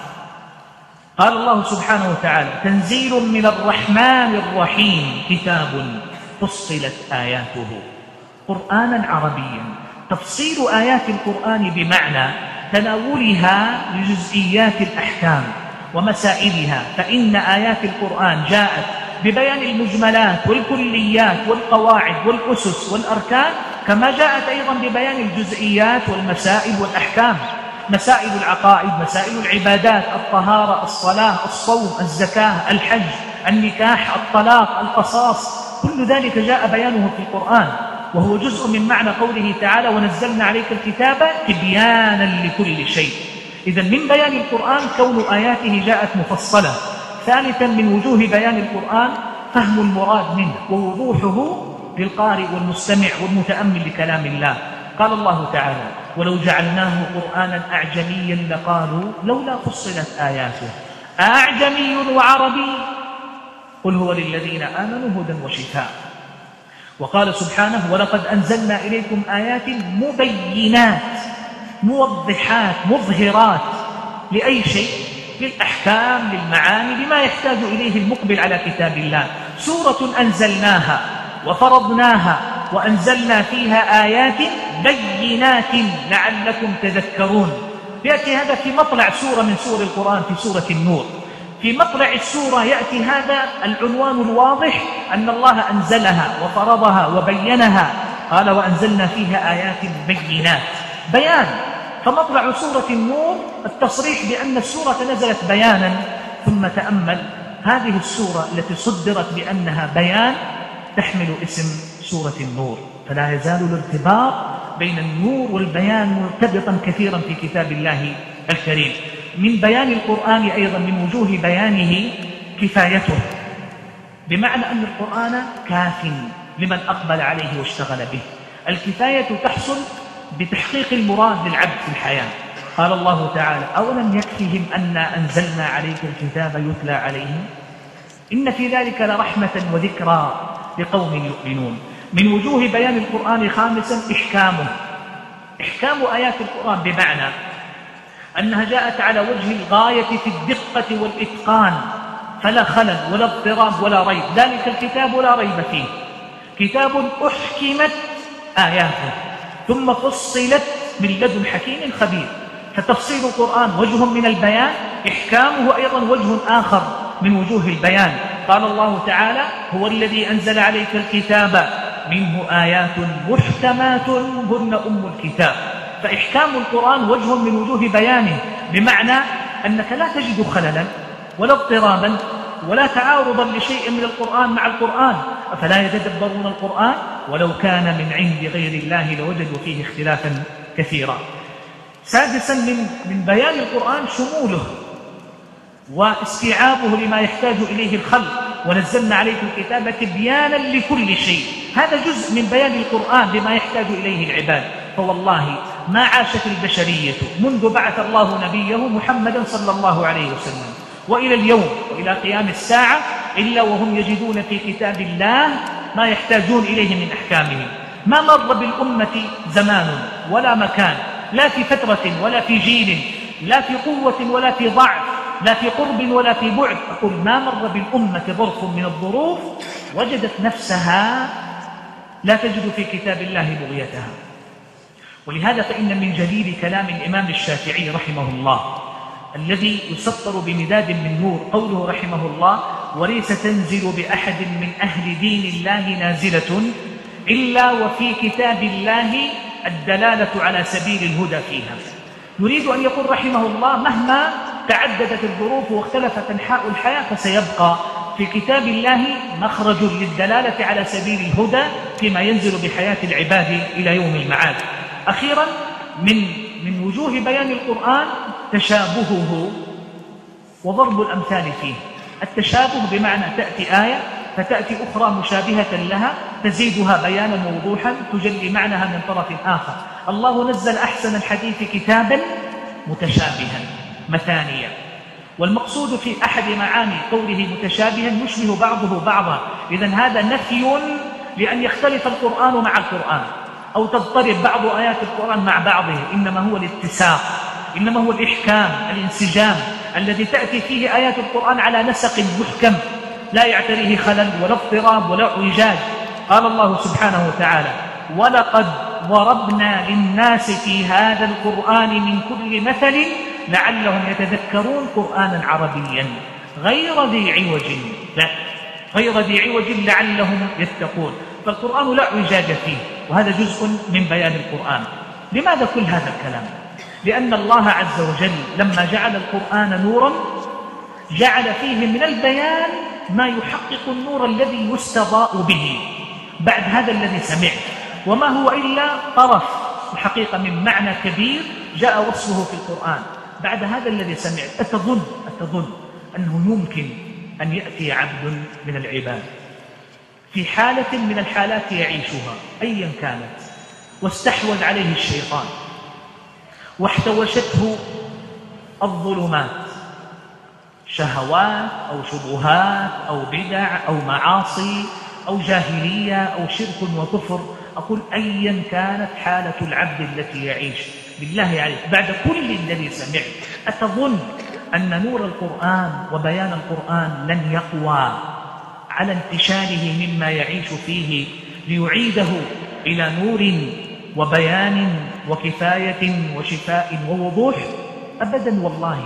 قال الله سبحانه وتعالى: تنزيل من الرحمن الرحيم، كتاب فصلت آياته قرآنا عربيا. تفصيل آيات القرآن بمعنى تناولها لجزئيات الأحكام ومسائلها، فإن آيات القرآن جاءت ببيان المجملات والكليات والقواعد والأسس والأركان، كما جاءت أيضا ببيان الجزئيات والمسائل والأحكام، مسائل العقائد، مسائل العبادات، الطهارة، الصلاة، الصوم، الزكاة، الحج، النكاح، الطلاق، القصاص، كل ذلك جاء بيانه في القرآن، وهو جزء من معنى قوله تعالى: ونزلنا عليك الكتاب تبيانا لكل شيء. إذن من بيان القرآن كون آياته جاءت مفصلة. ثالثا من وجوه بيان القرآن فهم المراد منه ووضوحه للقارئ والمستمع والمتأمل لكلام الله. قال الله تعالى: ولو جعلناه قرآنا أعجميا لقالوا لولا فصلت آياته أعجمي وعربي قل هو للذين آمنوا هدى وشفاء. وقال سبحانه: ولقد أنزلنا إليكم آيات مبينات، موضحات، مظهرات. لأي شيء؟ للأحكام، للمعاني، لما يحتاج إليه المقبل على كتاب الله. سورة أنزلناها وفرضناها وأنزلنا فيها آيات بينات لعلكم تذكرون. يأتي هذا في مطلع سورة من سور القرآن، في سورة النور. في مطلع السورة يأتي هذا العنوان الواضح أن الله أنزلها وفرضها وبينها، قال وأنزلنا فيها آيات بينات، بيان. فمطلع سورة النور التصريح بأن السورة نزلت بيانا. ثم تأمل هذه السورة التي صدرت بأنها بيان تحمل اسم سورة النور، فلا يزال الارتباط بين النور والبيان مرتبطا كثيرا في كتاب الله الكريم. من بيان القرآن أيضا من وجوه بيانه كفايته، بمعنى أن القرآن كاف لمن أقبل عليه واشتغل به. الكفاية تحصل بتحقيق المراد للعبد في الحياة. قال الله تعالى أولم يكفهم أنا أنزلنا عليك الكتاب يتلى عليهم إن في ذلك لرحمة وذكرى لقوم يؤمنون. من وجوه بيان القرآن خامسا إحكام آيات القرآن، بمعنى أنها جاءت على وجه الغاية في الدقة والإتقان، فلا خلل ولا اضطراب ولا ريب. ذلك الكتاب لا ريب فيه، كتاب أحكمت آياته ثم فصلت من لدن حكيم خبير. فتفصيل القرآن وجه من البيان، إحكامه أيضا وجه آخر من وجوه البيان. قال الله تعالى هو الذي أنزل عليك الكتاب منه آيات محكمات هن أم الكتاب. فإحكام القرآن وجه من وجوه بيانه، بمعنى أنك لا تجد خللا ولا اضطرابا ولا تعارضا لشيء من القرآن مع القرآن. أفلا يتدبرون القرآن ولو كان من عند غير الله لوجدوا فيه اختلافا كثيرا. سادسا من بيان القرآن شموله واستيعابه لما يحتاج إليه الخلق، ونزلنا عليك الكتاب تبيانا لكل شيء. هذا جزء من بيان القرآن بما يحتاج إليه العباد. فوالله ما عاشت البشرية منذ بعث الله نبيه محمدا صلى الله عليه وسلم وإلى اليوم وإلى قيام الساعة إلا وهم يجدون في كتاب الله ما يحتاجون إليه من أحكامه. ما مر بالأمة زمان ولا مكان، لا في فترة ولا في جيل، لا في قوة ولا في ضعف، لا في قرب ولا في بعد. أقول ما مر بالأمة ظرف من الظروف وجدت نفسها لا تجد في كتاب الله بغيتها. ولهذا فإن من جليل كلام الإمام الشافعي رحمه الله الذي يسطر بمداد من نور قوله رحمه الله وليس تنزل بأحد من أهل دين الله نازلة إلا وفي كتاب الله الدلالة على سبيل الهدى فيها. يريد أن يقول رحمه الله مهما تعددت الظروف واختلفت أنحاء الحياة فسيبقى في كتاب الله مخرج للدلالة على سبيل الهدى فيما ينزل بحياة العباد إلى يوم المعاد. أخيرا من وجوه بيان القرآن تشابهه وضرب الأمثال فيه. التشابه بمعنى تأتي آية فتأتي أخرى مشابهة لها تزيدها بيانا ووضوحا تجلي معناها من طرف آخر. الله نزل أحسن الحديث كتابا متشابها مثانيا، والمقصود في أحد معاني قوله متشابها يشبه بعضه بعضا. إذن هذا نفي لأن يختلف القرآن مع القرآن أو تضطرب بعض آيات القرآن مع بعضه، إنما هو الاتساق، إنما هو الإحكام، الانسجام الذي تأتي فيه آيات القرآن على نسق محكم لا يعتريه خلل ولا اضطراب ولا اعوجاج. قال الله سبحانه وتعالى ولقد ضربنا للناس في هذا القرآن من كل مثل لعلهم يتذكرون قرآنا عربيا غير ذي عوج، لا غير ذي عوج لعلهم يتقون. فالقرآن لا اعوجاج فيه، وهذا جزء من بيان القرآن. لماذا كل هذا الكلام؟ لأن الله عز وجل لما جعل القرآن نورا جعل فيه من البيان ما يحقق النور الذي يستضاء به بعد هذا الذي سمعت، وما هو إلا طرف الحقيقة من معنى كبير جاء وصفه في القرآن. بعد هذا الذي سمعت أتظن أنه يمكن أن يأتي عبد من العباد في حالة من الحالات يعيشها أيا كانت واستحوذ عليه الشيطان واحتوشته الظلمات، شهوات أو شبهات أو بدع أو معاصي أو جاهلية أو شرك وكفر، أقول أيا كانت حالة العبد التي يعيش بالله عليك بعد كل الذي سمعت أتظن أن نور القرآن وبيان القرآن لن يقوى على انتشاره مما يعيش فيه ليعيده إلى نور وبيان وكفاية وشفاء ووضوح؟ أبدا والله.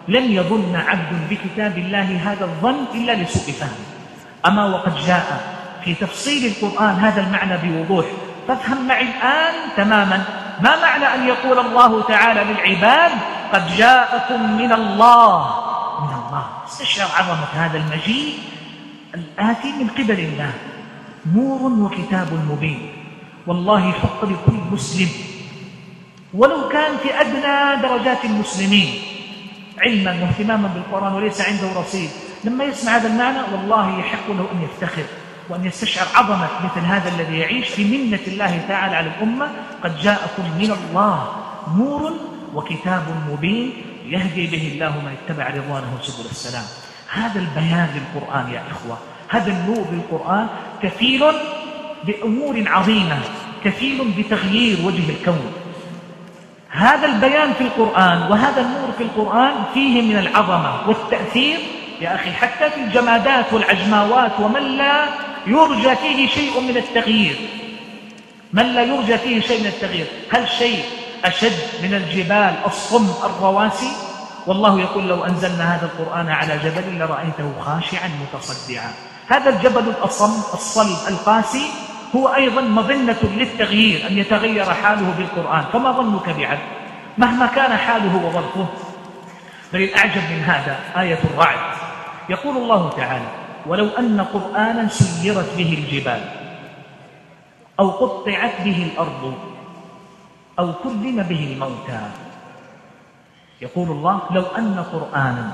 لن يظن عبد بكتاب الله هذا الظن إلا لسوء فهم. أما وقد جاء في تفصيل القرآن هذا المعنى بوضوح، فافهم معي الآن تماما ما معنى أن يقول الله تعالى للعباد قد جاءكم من الله. استشعر عظمة هذا المجيء الآتي من قبل الله، نور وكتاب مبين. والله حق لكل مسلم ولو كان في أدنى درجات المسلمين علما واهتماما بالقرآن وليس عنده رصيد، لما يسمع هذا المعنى والله يحق له أن يفتخر وأن يستشعر عظمة مثل هذا الذي يعيش في منة الله تعالى على الأمة. قد جاءكم من الله نور وكتاب مبين يهدي به الله من اتبع رضوانه سبل السلام. هذا البيان للقرآن يا إخوة، هذا النور للقرآن كفيل بأمور عظيمة، كفيل بتغيير وجه الكون. هذا البيان في القرآن وهذا النور في القرآن فيه من العظمة والتأثير يا أخي حتى في الجمادات والعجماوات ومن لا يرجى فيه شيء من التغيير. من لا يرجى فيه شيء من التغيير. هل شيء أشد من الجبال الصم الرواسي؟ والله يقول لو أنزلنا هذا القرآن على جبل لرأيته خاشعا متصدعا. هذا الجبل الأصم الصلب القاسي هو أيضا مظنة للتغيير، أن يتغير حاله بالقرآن. فما ظنك بعبد مهما كان حاله وظرفه؟ بل الأعجب من هذا آية الرعد، يقول الله تعالى ولو أن قرآنا سيرت به الجبال أو قطعت به الأرض أو كلم به الموتى. يقول الله لو أن قرآنا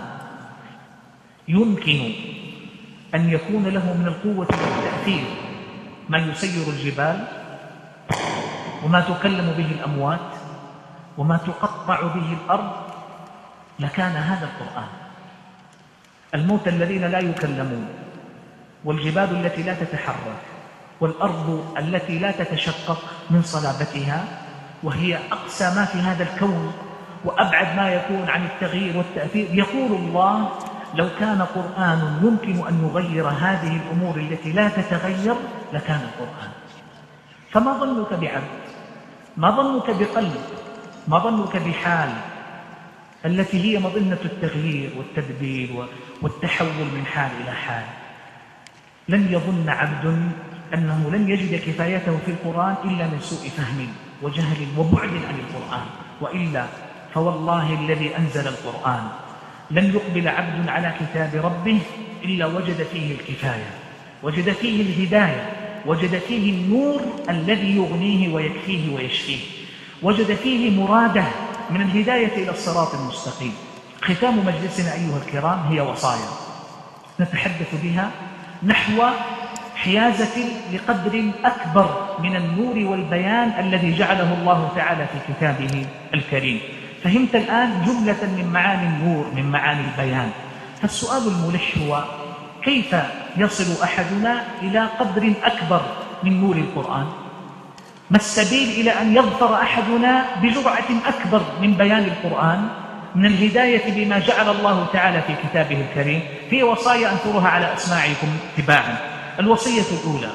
يمكن أن يكون له من القوة والتأثير ما يسير الجبال وما تكلم به الأموات وما تقطع به الأرض لكان هذا القرآن. الموتى الذين لا يكلمون والجبال التي لا تتحرك والأرض التي لا تتشقق من صلابتها وهي أقسى ما في هذا الكون وأبعد ما يكون عن التغيير والتأثير. يقول الله لو كان قرآن يمكن أن يغير هذه الأمور التي لا تتغير لكان القرآن. فما ظنك بعبد؟ ما ظنك بقلب؟ ما ظنك بحال التي هي مظنة التغيير والتدبير والتحول من حال إلى حال؟ لن يظن عبد أنه لن يجد كفايته في القرآن إلا من سوء فهم وجهل وبعد عن القرآن، وإلا فوالله الذي أنزل القرآن لن يقبل عبد على كتاب ربه إلا وجد فيه الكفاية، وجد فيه الهداية، وجد فيه النور الذي يغنيه ويكفيه ويشفيه، وجد فيه مراده من الهداية إلى الصراط المستقيم. ختام مجلسنا أيها الكرام هي وصايا نتحدث بها نحو حيازة لقدر أكبر من النور والبيان الذي جعله الله تعالى في كتابه الكريم. فهمت الآن جملة من معاني النور، من معاني البيان. فالسؤال الملح هو كيف يصل أحدنا إلى قدر أكبر من نور القرآن؟ ما السبيل إلى أن يظفر أحدنا بجرعة أكبر من بيان القرآن، من الهداية بما جعل الله تعالى في كتابه الكريم؟ في وصايا أنثرها على أسماعكم تباعا. الوصية الأولى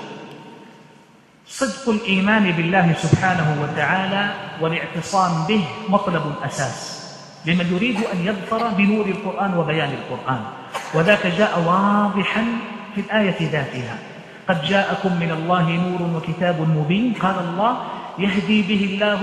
صدق الإيمان بالله سبحانه وتعالى والاعتصام به مطلب أساس لمن يريد أن يظفر بنور القرآن وبيان القرآن، وذاك جاء واضحا في الآية ذاتها قد جاءكم من الله نور وكتاب مبين. قال الله يهدي به الله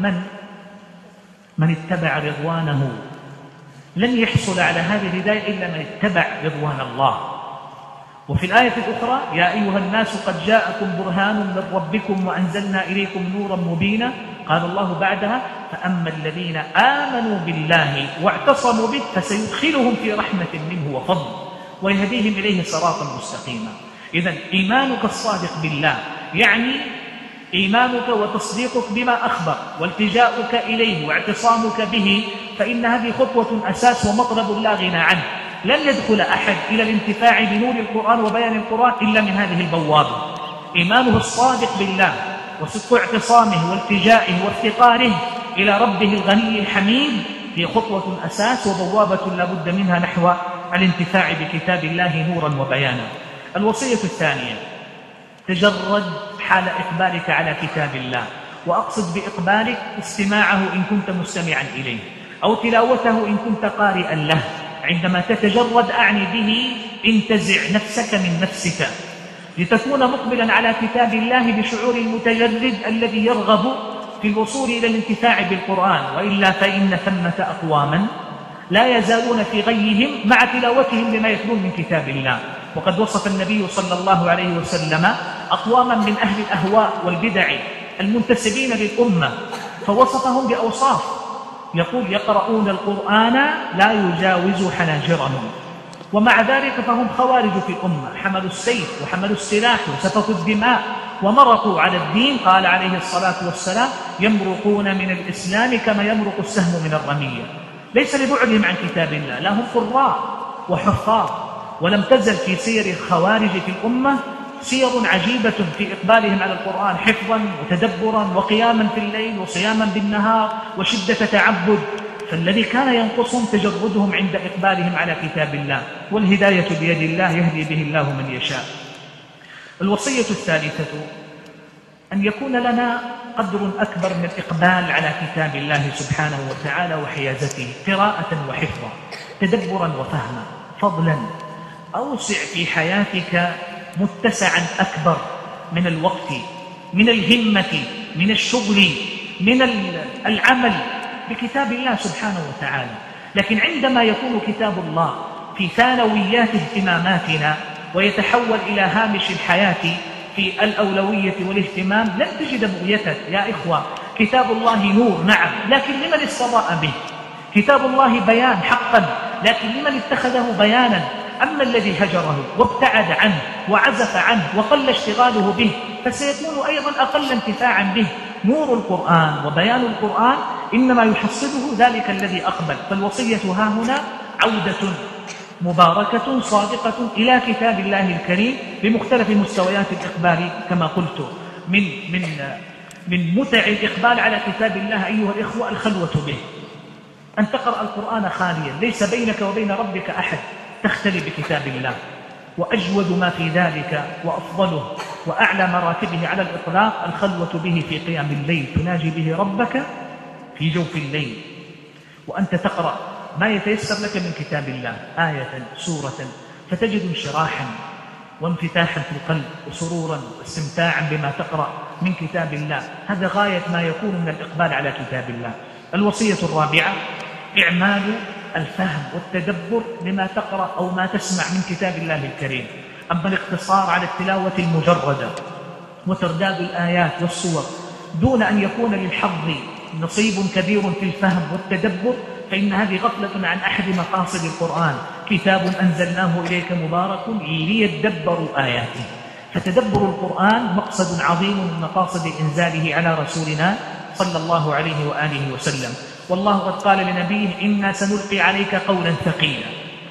من اتبع رضوانه. لن يحصل على هذه الهداية إلا من اتبع رضوان الله. وفي الآية الأخرى يا أيها الناس قد جاءكم برهان من ربكم وأنزلنا إليكم نورا مبينا. قال الله بعدها فأما الذين آمنوا بالله واعتصموا به فسيدخلهم في رحمة منه وفضل ويهديهم إليه صراطا مستقيما. إذن إيمانك الصادق بالله يعني إيمانك وتصديقك بما أخبر والتجاؤك إليه واعتصامك به، فإن هذه خطوة أساس ومطلب لا غنى عنه. لن يدخل أحد إلى الانتفاع بنور القرآن وبيان القرآن إلا من هذه البوابة. إيمانه الصادق بالله وصدق اعتصامه والتجائه وافتقاره إلى ربه الغني الحميد هي خطوة أساس وبوابة لا بد منها نحو الانتفاع بكتاب الله نورا وبيانا. الوصية الثانية تجرد حال إقبالك على كتاب الله، وأقصد بإقبالك استماعه إن كنت مستمعا إليه. أو تلاوته إن كنت قارئا له. عندما تتجرد أعني به انتزع نفسك من نفسك لتكون مقبلا على كتاب الله بشعور المتجرد الذي يرغب في الوصول إلى الانتفاع بالقرآن، وإلا فإن ثمة أقواما لا يزالون في غيهم مع تلاوتهم لما يتلون من كتاب الله. وقد وصف النبي صلى الله عليه وسلم أقواما من أهل الأهواء والبدع المنتسبين للأمة فوصفهم بأوصاف، يقول يقرؤون القرآن لا يجاوز حناجرهم، ومع ذلك فهم خوارج في الأمة، حملوا السيف وحملوا السلاح وسفكوا الدماء ومرقوا على الدين. قال عليه الصلاة والسلام يمرقون من الإسلام كما يمرق السهم من الرمية، ليس لبعدهم عن كتاب الله، لا هم قراء وحفاظ. ولم تزل في سير الخوارج في الأمة سير عجيبة في إقبالهم على القرآن حفظا وتدبرا وقياما في الليل وصياما بالنهار وشدة تعبد. فالذي كان ينقصهم تجردهم عند إقبالهم على كتاب الله، والهداية بيد الله يهدي به الله من يشاء. الوصية الثالثة أن يكون لنا قدر أكبر من الإقبال على كتاب الله سبحانه وتعالى وحيازته قراءة وحفظا، تدبرا وفهما. فضلا أوسع في حياتك متسعا أكبر من الوقت، من الهمة، من الشغل، من العمل بكتاب الله سبحانه وتعالى. لكن عندما يكون كتاب الله في ثانويات اهتماماتنا ويتحول إلى هامش الحياة في الأولوية والاهتمام لن تجد بغيتك. يا إخوة، كتاب الله نور نعم، لكن لمن استضاء به؟ كتاب الله بيان حقا، لكن لمن اتخذه بيانا؟ أما الذي هجره وابتعد عنه وعزف عنه وقل اشتغاله به فسيكون أيضا أقل انتفاعا به. نور القرآن وبيان القرآن إنما يحصله ذلك الذي أقبل. فالوصية ها هنا عودة مباركة صادقة إلى كتاب الله الكريم بمختلف مستويات الإقبال كما قلت. من متع الإقبال على كتاب الله أيها الإخوة الخلوة به، أن تقرأ القرآن خاليا، ليس بينك وبين ربك أحد، تختلي بكتاب الله. وأجود ما في ذلك وأفضله وأعلى مراتبه على الإطلاق الخلوة به في قيام الليل، تناجي به ربك في جوف الليل وأنت تقرأ ما يتيسر لك من كتاب الله، آية سورة، فتجد انشراحا وانفتاحا في القلب وسرورا واستمتاعا بما تقرأ من كتاب الله. هذا غاية ما يكون من الإقبال على كتاب الله. الوصية الرابعة إعمال الفهم والتدبر لما تقرأ أو ما تسمع من كتاب الله الكريم. أما الاقتصار على التلاوة المجردة وترداد الآيات والصور دون أن يكون للحظ نصيب كبير في الفهم والتدبر فإن هذه غفلة عن أحد مقاصد القرآن. كتاب أنزلناه إليك مبارك ليدبروا آياته. فتدبر القرآن مقصد عظيم من مقاصد إنزاله على رسولنا صلى الله عليه وآله وسلم. والله قد قال لنبيه إنا سنلقي عليك قولا ثقيلا،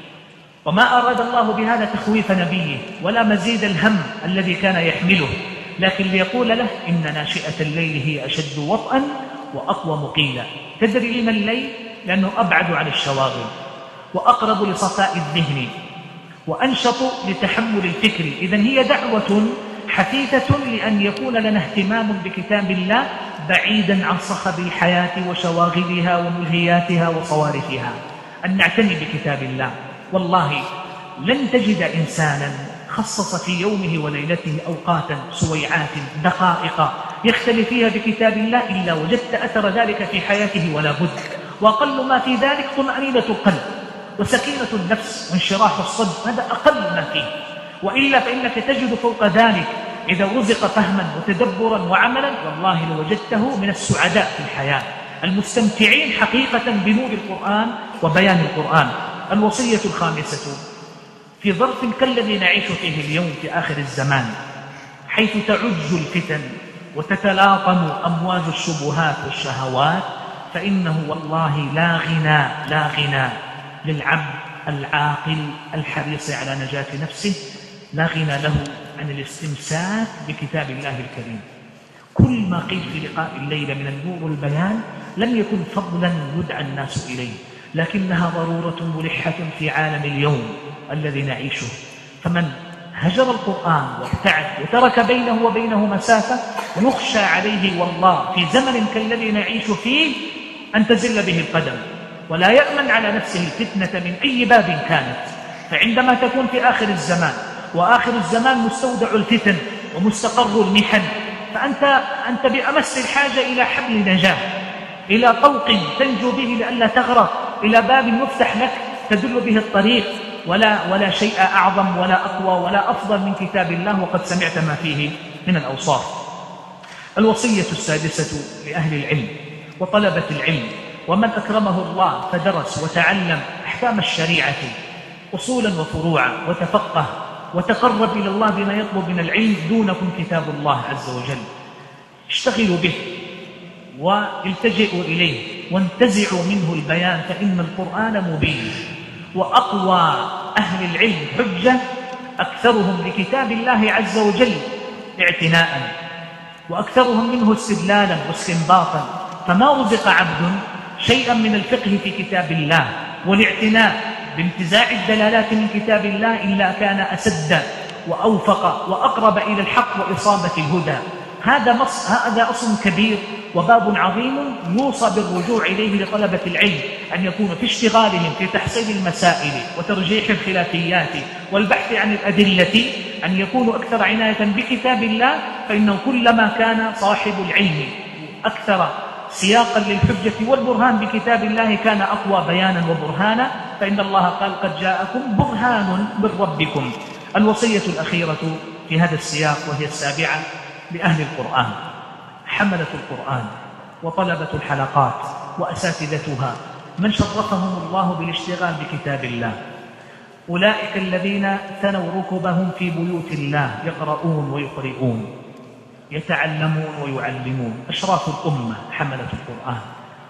وما أراد الله بهذا تخويف نبيه ولا مزيد الهم الذي كان يحمله، لكن ليقول له إن ناشئة الليل هي أشد وطئا وأقوم قيلا. تدري لما الليل؟ لأنه أبعد عن الشواغل وأقرب لصفاء الذهن وأنشط لتحمل الفكر. إذن هي دعوة حثيثة لأن يكون لنا اهتمام بكتاب الله بعيدا عن صخب الحياة وشواغلها وملهياتها وصوارفها، أن نعتني بكتاب الله. والله لن تجد إنسانا خصص في يومه وليلته أوقاتا سويعات دقائق يختلي فيها بكتاب الله إلا وجدت أثر ذلك في حياته ولا بد. وأقل ما في ذلك طمأنينة القلب وسكينة النفس وانشراح الصدر، هذا أقل ما فيه. وإلا فإنك تجد فوق ذلك إذا رزق فهما وتدبرا وعملا والله لوجدته من السعداء في الحياة المستمتعين حقيقة بنور القرآن وبيان القرآن. الوصية الخامسة في ظرف كالذي نعيش فيه اليوم في آخر الزمان، حيث تعج الفتن وتتلاطم أمواج الشبهات والشهوات، فإنه والله لا غنى للعبد العاقل الحريص على نجاة نفسه، لا غنى له عن الاستمساك بكتاب الله الكريم. كل ما قيل في لقاء الليلة من النور والبيان لم يكن فضلا يدعى الناس إليه، لكنها ضرورة ملحة في عالم اليوم الذي نعيشه. فمن هجر القرآن وابتعد وترك بينه وبينه مسافة ونخشى عليه والله في زمن كالذي نعيش فيه أن تزل به القدم ولا يأمن على نفسه الفتنة من أي باب كانت. فعندما تكون في آخر الزمان، وآخر الزمان مستودع الفتن ومستقر المحن، فأنت بأمس الحاجة إلى حبل نجاة، إلى طوق تنجو به لئلا تغرق، إلى باب يفتح لك تدل به الطريق. ولا شيء أعظم ولا أقوى ولا أفضل من كتاب الله، وقد سمعت ما فيه من الأوصاف. الوصية السادسة لأهل العلم وطلبة العلم ومن أكرمه الله فدرس وتعلم أحكام الشريعة أصولا وفروعا وتفقه وتقرب إلى الله بما يطلب من العلم: دونكم كتاب الله عز وجل، اشتغلوا به والتجئوا إليه وانتزعوا منه البيان، فإن القرآن مبين. وأقوى أهل العلم حجة أكثرهم لكتاب الله عز وجل اعتناء، وأكثرهم منه استدلالا واستنباطا. فما رزق عبد شيئا من الفقه في كتاب الله والاعتناء بانتزاع الدلالات من كتاب الله إلا كان أسد وأوفق وأقرب إلى الحق وإصابة الهدى. هذا أصل كبير وباب عظيم يوصى بالرجوع إليه لطلبة العلم، أن يكونوا في اشتغالهم في تحصيل المسائل وترجيح الخلافيات والبحث عن الأدلة أن يكونوا أكثر عناية بكتاب الله، فإنه كلما كان صاحب العلم أكثر سياقا للحجة والبرهان بكتاب الله كان أقوى بيانا وبرهانا، فإن الله قال: قد جاءكم برهان من ربكم. الوصية الأخيرة في هذا السياق وهي السابعة لأهل القرآن، حملة القرآن وطلبة الحلقات وأساتذتها، من شرفهم الله بالاشتغال بكتاب الله. أولئك الذين ثنوا ركبهم في بيوت الله يقرؤون ويقرئون، يتعلمون ويعلمون، أشراف الأمة حملة القرآن،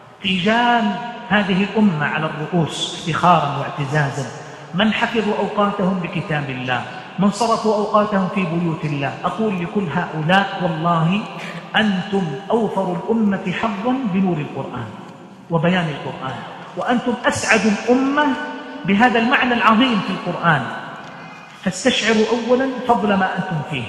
تيجان هذه الأمة على الرؤوس افتخارا واعتزازا، من حفظوا أوقاتهم بكتاب الله، من صرفوا أوقاتهم في بيوت الله. أقول لكل هؤلاء: والله أنتم أوفر الأمة حظا بنور القرآن وبيان القرآن، وأنتم أسعد الأمة بهذا المعنى العظيم في القرآن. فاستشعروا أولا فضل ما أنتم فيه،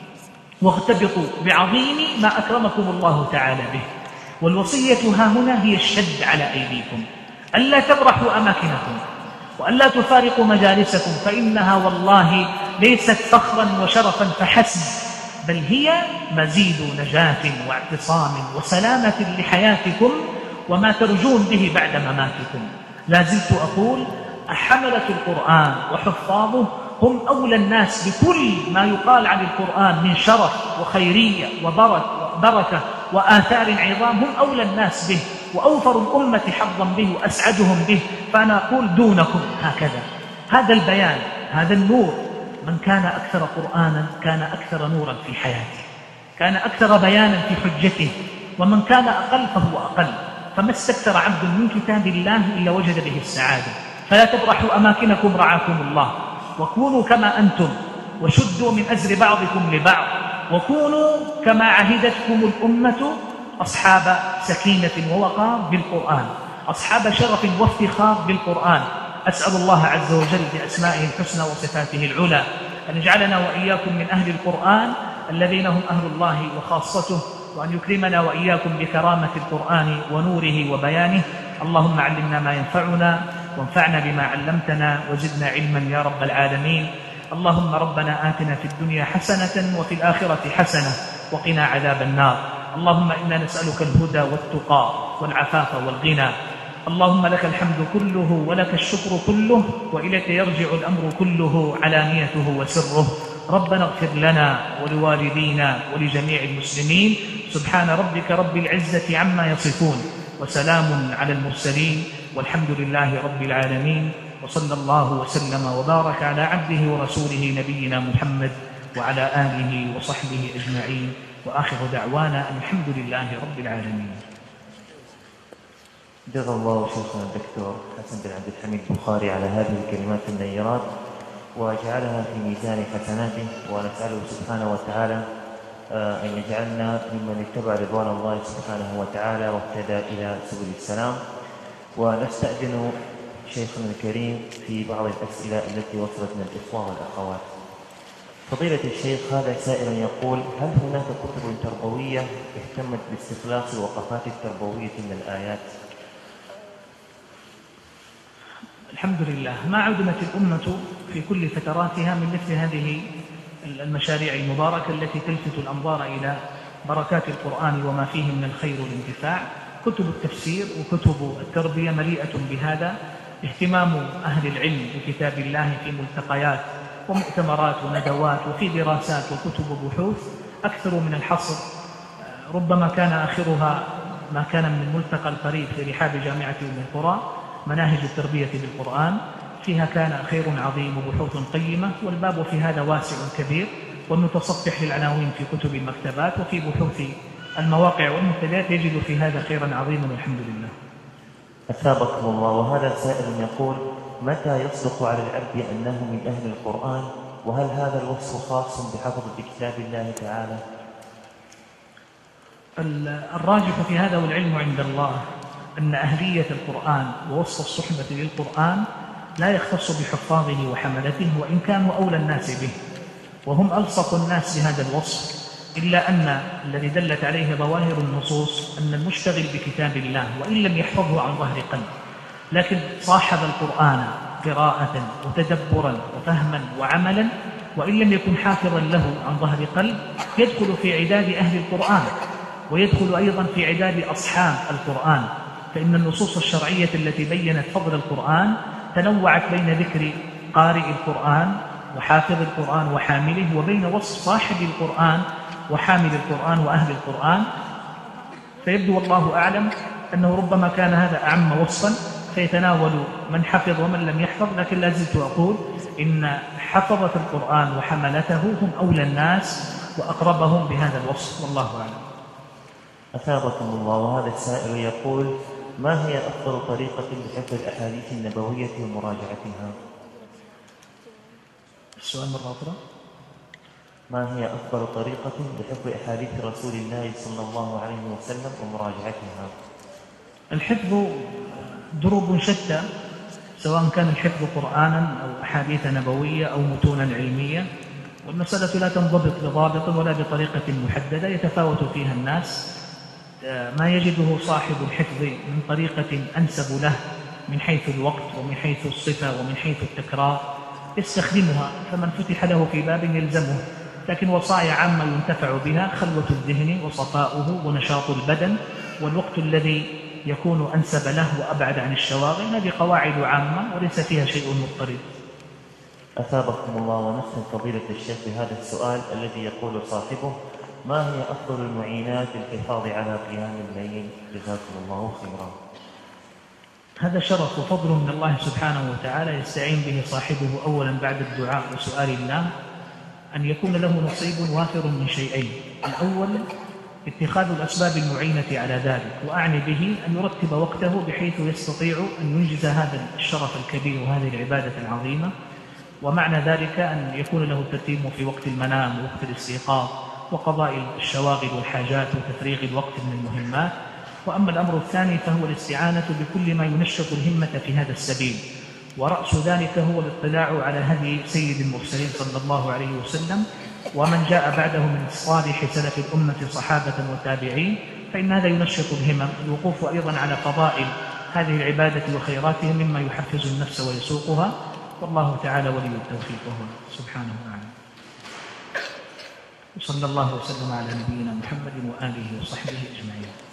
واغتبطوا بعظيم ما أكرمكم الله تعالى به. والوصية ها هنا هي الشد على أيديكم، ألا تبرحوا أماكنكم وألا تفارقوا مجالسكم، فإنها والله ليست فخرا وشرفا فحسب، بل هي مزيد نجاة واعتصام وسلامة لحياتكم وما ترجون به بعد مماتكم. لا زلت أقول: حملة القرآن وحفاظه هم أولى الناس بكل ما يقال عن القرآن من شرف وخيرية وبركة وآثار عظام، هم أولى الناس به وأوفر الأمة حظا به وأسعدهم به. فأنا أقول: دونكم هكذا. هذا البيان، هذا النور، من كان أكثر قرآنا كان أكثر نورا في حياته، كان أكثر بيانا في حجته، ومن كان أقل فهو أقل. فما استكثر عبد من كتاب الله إلا وجد به السعادة. فلا تبرحوا أماكنكم رعاكم الله، وكونوا كما أنتم، وشدوا من أزر بعضكم لبعض، وكونوا كما عهدتكم الأمة أصحاب سكينة ووقار بالقرآن، أصحاب شرف وافتخار بالقرآن. أسأل الله عز وجل بأسمائه الحسنى وصفاته العلى أن يجعلنا وإياكم من أهل القرآن الذين هم أهل الله وخاصته، وأن يكرمنا وإياكم بكرامة القرآن ونوره وبيانه. اللهم علمنا ما ينفعنا وانفعنا بما علمتنا وزدنا علما يا رب العالمين. اللهم ربنا آتنا في الدنيا حسنة وفي الآخرة حسنة وقنا عذاب النار. اللهم إنا نسألك الهدى والتقى والعفاف والغنى. اللهم لك الحمد كله ولك الشكر كله، وإليك يرجع الأمر كله علانيته وسره. ربنا اغفر لنا ولوالدينا ولجميع المسلمين. سبحان ربك رب العزة عما يصفون، وسلام على المرسلين، والحمد لله رب العالمين. وصلى الله وسلم وبارك على عبده ورسوله نبينا محمد وعلى آله وصحبه أجمعين، وآخر دعوانا أن الحمد لله رب العالمين. جزا الله شيخنا الدكتور حسن بن عبد الحميد البخاري على هذه الكلمات النيرات وجعلها في ميزان حسناته، ونسأله سبحانه وتعالى أن يجعلنا ممن اتبع رضوان الله سبحانه وتعالى واهتدى إلى سبل السلام. ونستأذن شيخنا الكريم في بعض الأسئلة التي وصلت من الإخوة والأخوات. فضيلة الشيخ، هذا سائل يقول: هل هناك كتب تربوية اهتمت باستخلاص الوقفات التربوية من الآيات؟ الحمد لله، ما عدمت الأمة في كل فتراتها من مثل هذه المشاريع المباركة التي تلفت الأنظار إلى بركات القرآن وما فيه من الخير والانتفاع. كتب التفسير وكتب التربية مليئة بهذا. اهتمام أهل العلم بكتاب الله في ملتقيات ومؤتمرات وندوات وفي دراسات وكتب وبحوث أكثر من الحصر. ربما كان آخرها ما كان من الملتقى القريب في رحاب جامعة أم القرى، مناهج التربية بالقرآن، فيها كان خير عظيم وبحوث قيمة، والباب في هذا واسع كبير، والمتصفح للعناوين في كتب المكتبات وفي بحوث المواقع والمنتديات يجد في هذا خيرا عظيما والحمد لله. أثابكم الله. وهذا سائل يقول: متى يصدق على العبد أنه من أهل القرآن؟ وهل هذا الوصف خاص بحفظة كتاب الله تعالى؟ الراجح في هذا والعلم عند الله أن أهلية القرآن ووصف الصحبة للقرآن لا يختص بحفاظه وحملته، وإن كانوا أولى الناس به وهم ألصق الناس بهذا الوصف، إلا أن الذي دلت عليه ظواهر النصوص أن المشتغل بكتاب الله وإن لم يحفظه عن ظهر قلب لكن صاحب القرآن قراءة وتدبرا وفهما وعملا، وإن لم يكن حافظا له عن ظهر قلب، يدخل في عداد أهل القرآن ويدخل أيضا في عداد أصحاب القرآن. فإن النصوص الشرعية التي بينت فضل القرآن تنوعت بين ذكر قارئ القرآن وحافظ القرآن وحامله، وبين وصف صاحب القرآن وحامل القرآن وأهل القرآن. فيبدو والله أعلم أنه ربما كان هذا أعم وصفا فيتناول من حفظ ومن لم يحفظ، لكن لا زلت أقول إن حفظة القرآن وحملته هم أولى الناس وأقربهم بهذا الوصف، والله أعلم. أثابكم الله. وهذا السائل يقول: ما هي أفضل طريقة لحفظ الأحاديث النبوية ومراجعتها؟ السؤال مرة أخرى. ما هي أفضل طريقة لحفظ أحاديث رسول الله صلى الله عليه وسلم ومراجعتها؟ الحفظ دروب شتى، سواء كان الحفظ قرآنا أو أحاديث نبوية أو متونا علمية، والمسألة لا تنضبط بضابط ولا بطريقة محددة يتفاوت فيها الناس. ما يجده صاحب الحفظ من طريقة أنسب له من حيث الوقت ومن حيث الصفة ومن حيث التكرار يستخدمها، فمن فتح له في باب يلزمه. لكن وصايا عامة ينتفع بها: خلوة الذهن وصفاؤه ونشاط البدن والوقت الذي يكون أنسب له وأبعد عن الشواغل. هذه قواعد عامة وليس فيها شيء مضطرد. أثابكم الله. ونختم فضيلة الشيخ بهذا السؤال الذي يقول صاحبه: ما هي أفضل المعينات للحفاظ على قيام الليل؟ جزاكم الله خيرا. هذا شرف وفضل من الله سبحانه وتعالى يستعين به صاحبه أولا بعد الدعاء وسؤال الله أن يكون له نصيب وافر من شيئين: الأول اتخاذ الأسباب المعينة على ذلك، وأعني به أن يرتب وقته بحيث يستطيع أن ينجز هذا الشرف الكبير وهذه العبادة العظيمة. ومعنى ذلك أن يكون له الترتيب في وقت المنام ووقت الاستيقاظ وقضاء الشواغل والحاجات وتفريغ الوقت من المهمات. وأما الأمر الثاني فهو الاستعانة بكل ما ينشط الهمة في هذا السبيل، ورأس ذلك هو الاطلاع على هدي سيد المرسلين صلى الله عليه وسلم ومن جاء بعده من صالح سلف الأمة صحابة وتابعين، فإن هذا ينشط الهمم. الوقوف أيضا على فضائل هذه العبادة وخيراتها مما يحفز النفس ويسوقها، والله تعالى ولي التوفيق وهو سبحانه وتعالى. وصلى الله وسلم على نبينا محمد وآله وصحبه أجمعين.